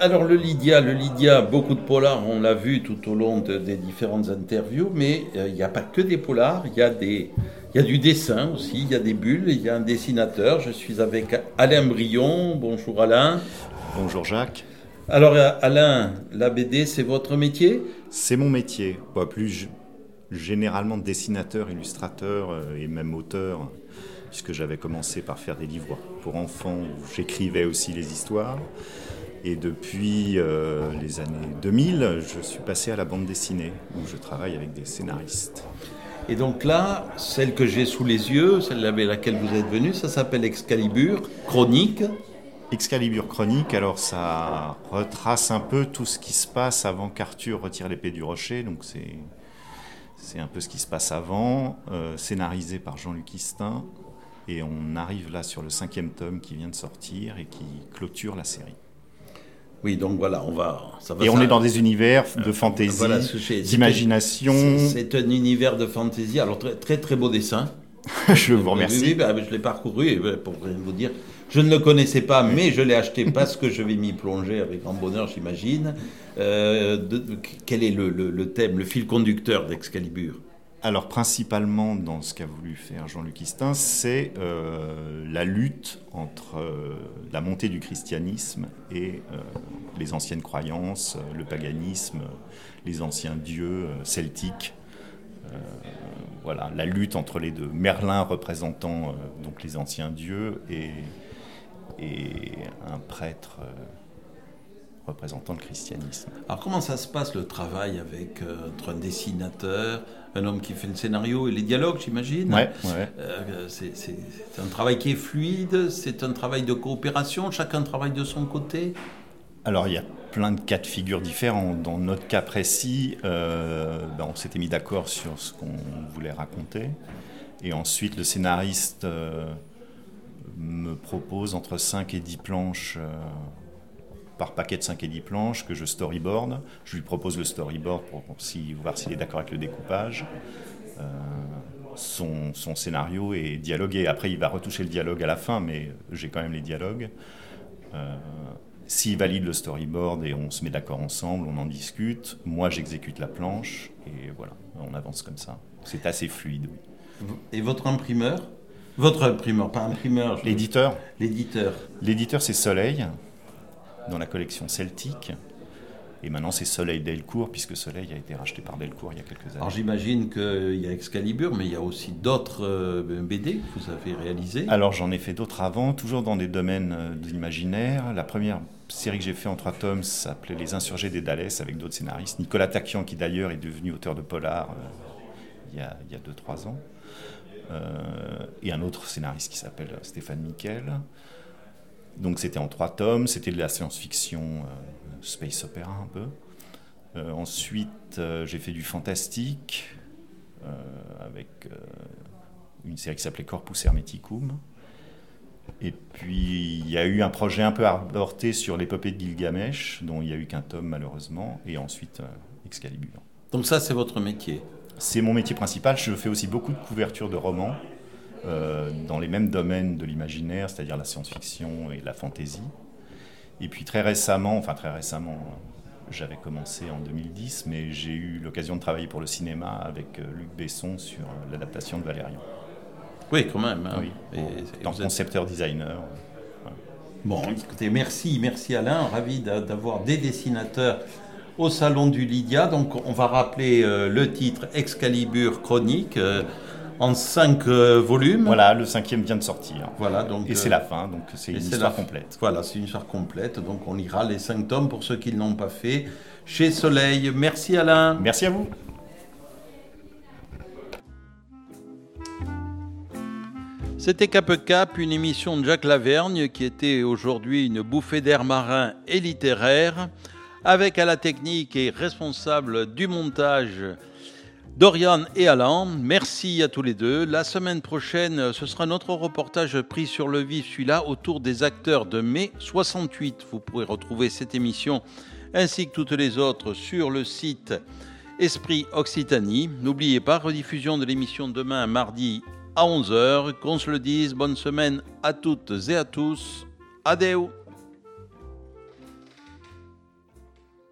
Alors le Lydia, beaucoup de polars, on l'a vu tout au long des différentes interviews, mais il n'y a pas que des polars, il y a du dessin aussi, il y a des bulles, il y a un dessinateur. Je suis avec Alain Brion. Bonjour Alain. Bonjour Jacques. Alors Alain, la BD, c'est votre métier ? C'est mon métier, plus généralement dessinateur, illustrateur et même auteur, puisque j'avais commencé par faire des livres pour enfants où j'écrivais aussi les histoires. Et depuis les années 2000, je suis passé à la bande dessinée, où je travaille avec des scénaristes. Et donc là, celle que j'ai sous les yeux, celle avec laquelle vous êtes venu, ça s'appelle Excalibur Chronique. Excalibur Chronique, alors ça retrace un peu tout ce qui se passe avant qu'Arthur retire l'épée du rocher, donc c'est un peu ce qui se passe avant, scénarisé par Jean-Luc Istin, et on arrive là sur le 5e tome qui vient de sortir et qui clôture la série. Oui, donc voilà, on est dans des univers de fantaisie, d'imagination. C'est un univers de fantaisie. Alors, très, très, très beau dessin. Je vous remercie. Oui, je l'ai parcouru, et pour vous dire, je ne le connaissais pas, mais je l'ai acheté parce que je vais m'y plonger avec grand bonheur, j'imagine. Quel est le thème, le fil conducteur d'Excalibur ? Alors, principalement, dans ce qu'a voulu faire Jean-Luc Istin, c'est la lutte entre la montée du christianisme et les anciennes croyances, le paganisme, les anciens dieux celtiques. Voilà, la lutte entre les deux. Merlin représentant donc les anciens dieux et un prêtre représentant le christianisme. Alors comment ça se passe le travail entre un dessinateur, un homme qui fait le scénario et les dialogues, j'imagine ? Ouais. C'est un travail qui est fluide, c'est un travail de coopération, chacun travaille de son côté ? Alors il y a plein de cas de figure différents. Dans notre cas précis, on s'était mis d'accord sur ce qu'on voulait raconter. Et ensuite, le scénariste me propose entre 5 et 10 planches, par paquet de 5 et 10 planches, que je storyboard. Je lui propose le storyboard pour voir s'il est d'accord avec le découpage. Son scénario est dialogué. Après, il va retoucher le dialogue à la fin, mais j'ai quand même les dialogues. S'il valide le storyboard et on se met d'accord ensemble, on en discute. Moi, j'exécute la planche et voilà, on avance comme ça. C'est assez fluide. Oui. Et votre imprimeur ? Votre imprimeur, pas imprimeur. L'éditeur ? L'éditeur, c'est Soleil, dans la collection celtique. Et maintenant, c'est Soleil Delcourt, puisque Soleil a été racheté par Delcourt il y a quelques années. Alors j'imagine qu'il y a Excalibur, mais il y a aussi d'autres BD que vous avez réalisées. Alors j'en ai fait d'autres avant, toujours dans des domaines de l'imaginaire. La première série que j'ai fait en 3 tomes s'appelait Les Insurgés des Dalès, avec d'autres scénaristes. Nicolas Taquian, qui d'ailleurs est devenu auteur de polar il y a 2-3 ans. Et un autre scénariste qui s'appelle Stéphane Miquel. Donc c'était en 3 tomes, c'était de la science-fiction, space opéra un peu. Ensuite, j'ai fait du fantastique avec une série qui s'appelait Corpus Hermeticum. Et puis il y a eu un projet un peu avorté sur l'épopée de Gilgamesh, dont il n'y a eu qu'un tome malheureusement, et ensuite Excalibur. Donc ça, c'est votre métier ? C'est mon métier principal. Je fais aussi beaucoup de couvertures de romans dans les mêmes domaines de l'imaginaire, c'est-à-dire la science-fiction et la fantasy. Et puis très récemment, j'avais commencé en 2010, mais j'ai eu l'occasion de travailler pour le cinéma avec Luc Besson sur l'adaptation de Valérian. Oui, quand même. Hein. Oui, en concepteur designer. Voilà. Bon, écoutez, merci Alain, ravi d'avoir des dessinateurs au Salon du Lydia. Donc on va rappeler le titre Excalibur Chronique en 5 volumes. Voilà, le 5e vient de sortir. Voilà, donc, et c'est la fin, donc c'est une histoire complète. Voilà, c'est une histoire complète, donc on lira les 5 tomes pour ceux qui ne l'ont pas fait chez Soleil. Merci Alain. Merci à vous. C'était Cap Cap, une émission de Jacques Lavergne qui était aujourd'hui une bouffée d'air marin et littéraire, avec à la technique et responsable du montage Dorian et Alain. Merci à tous les deux. La semaine prochaine, ce sera notre reportage pris sur le vif, celui-là autour des acteurs de mai 68. Vous pourrez retrouver cette émission ainsi que toutes les autres sur le site Esprit Occitanie. N'oubliez pas, rediffusion de l'émission demain mardi à 11h. Qu'on se le dise, bonne semaine à toutes et à tous. Adeu.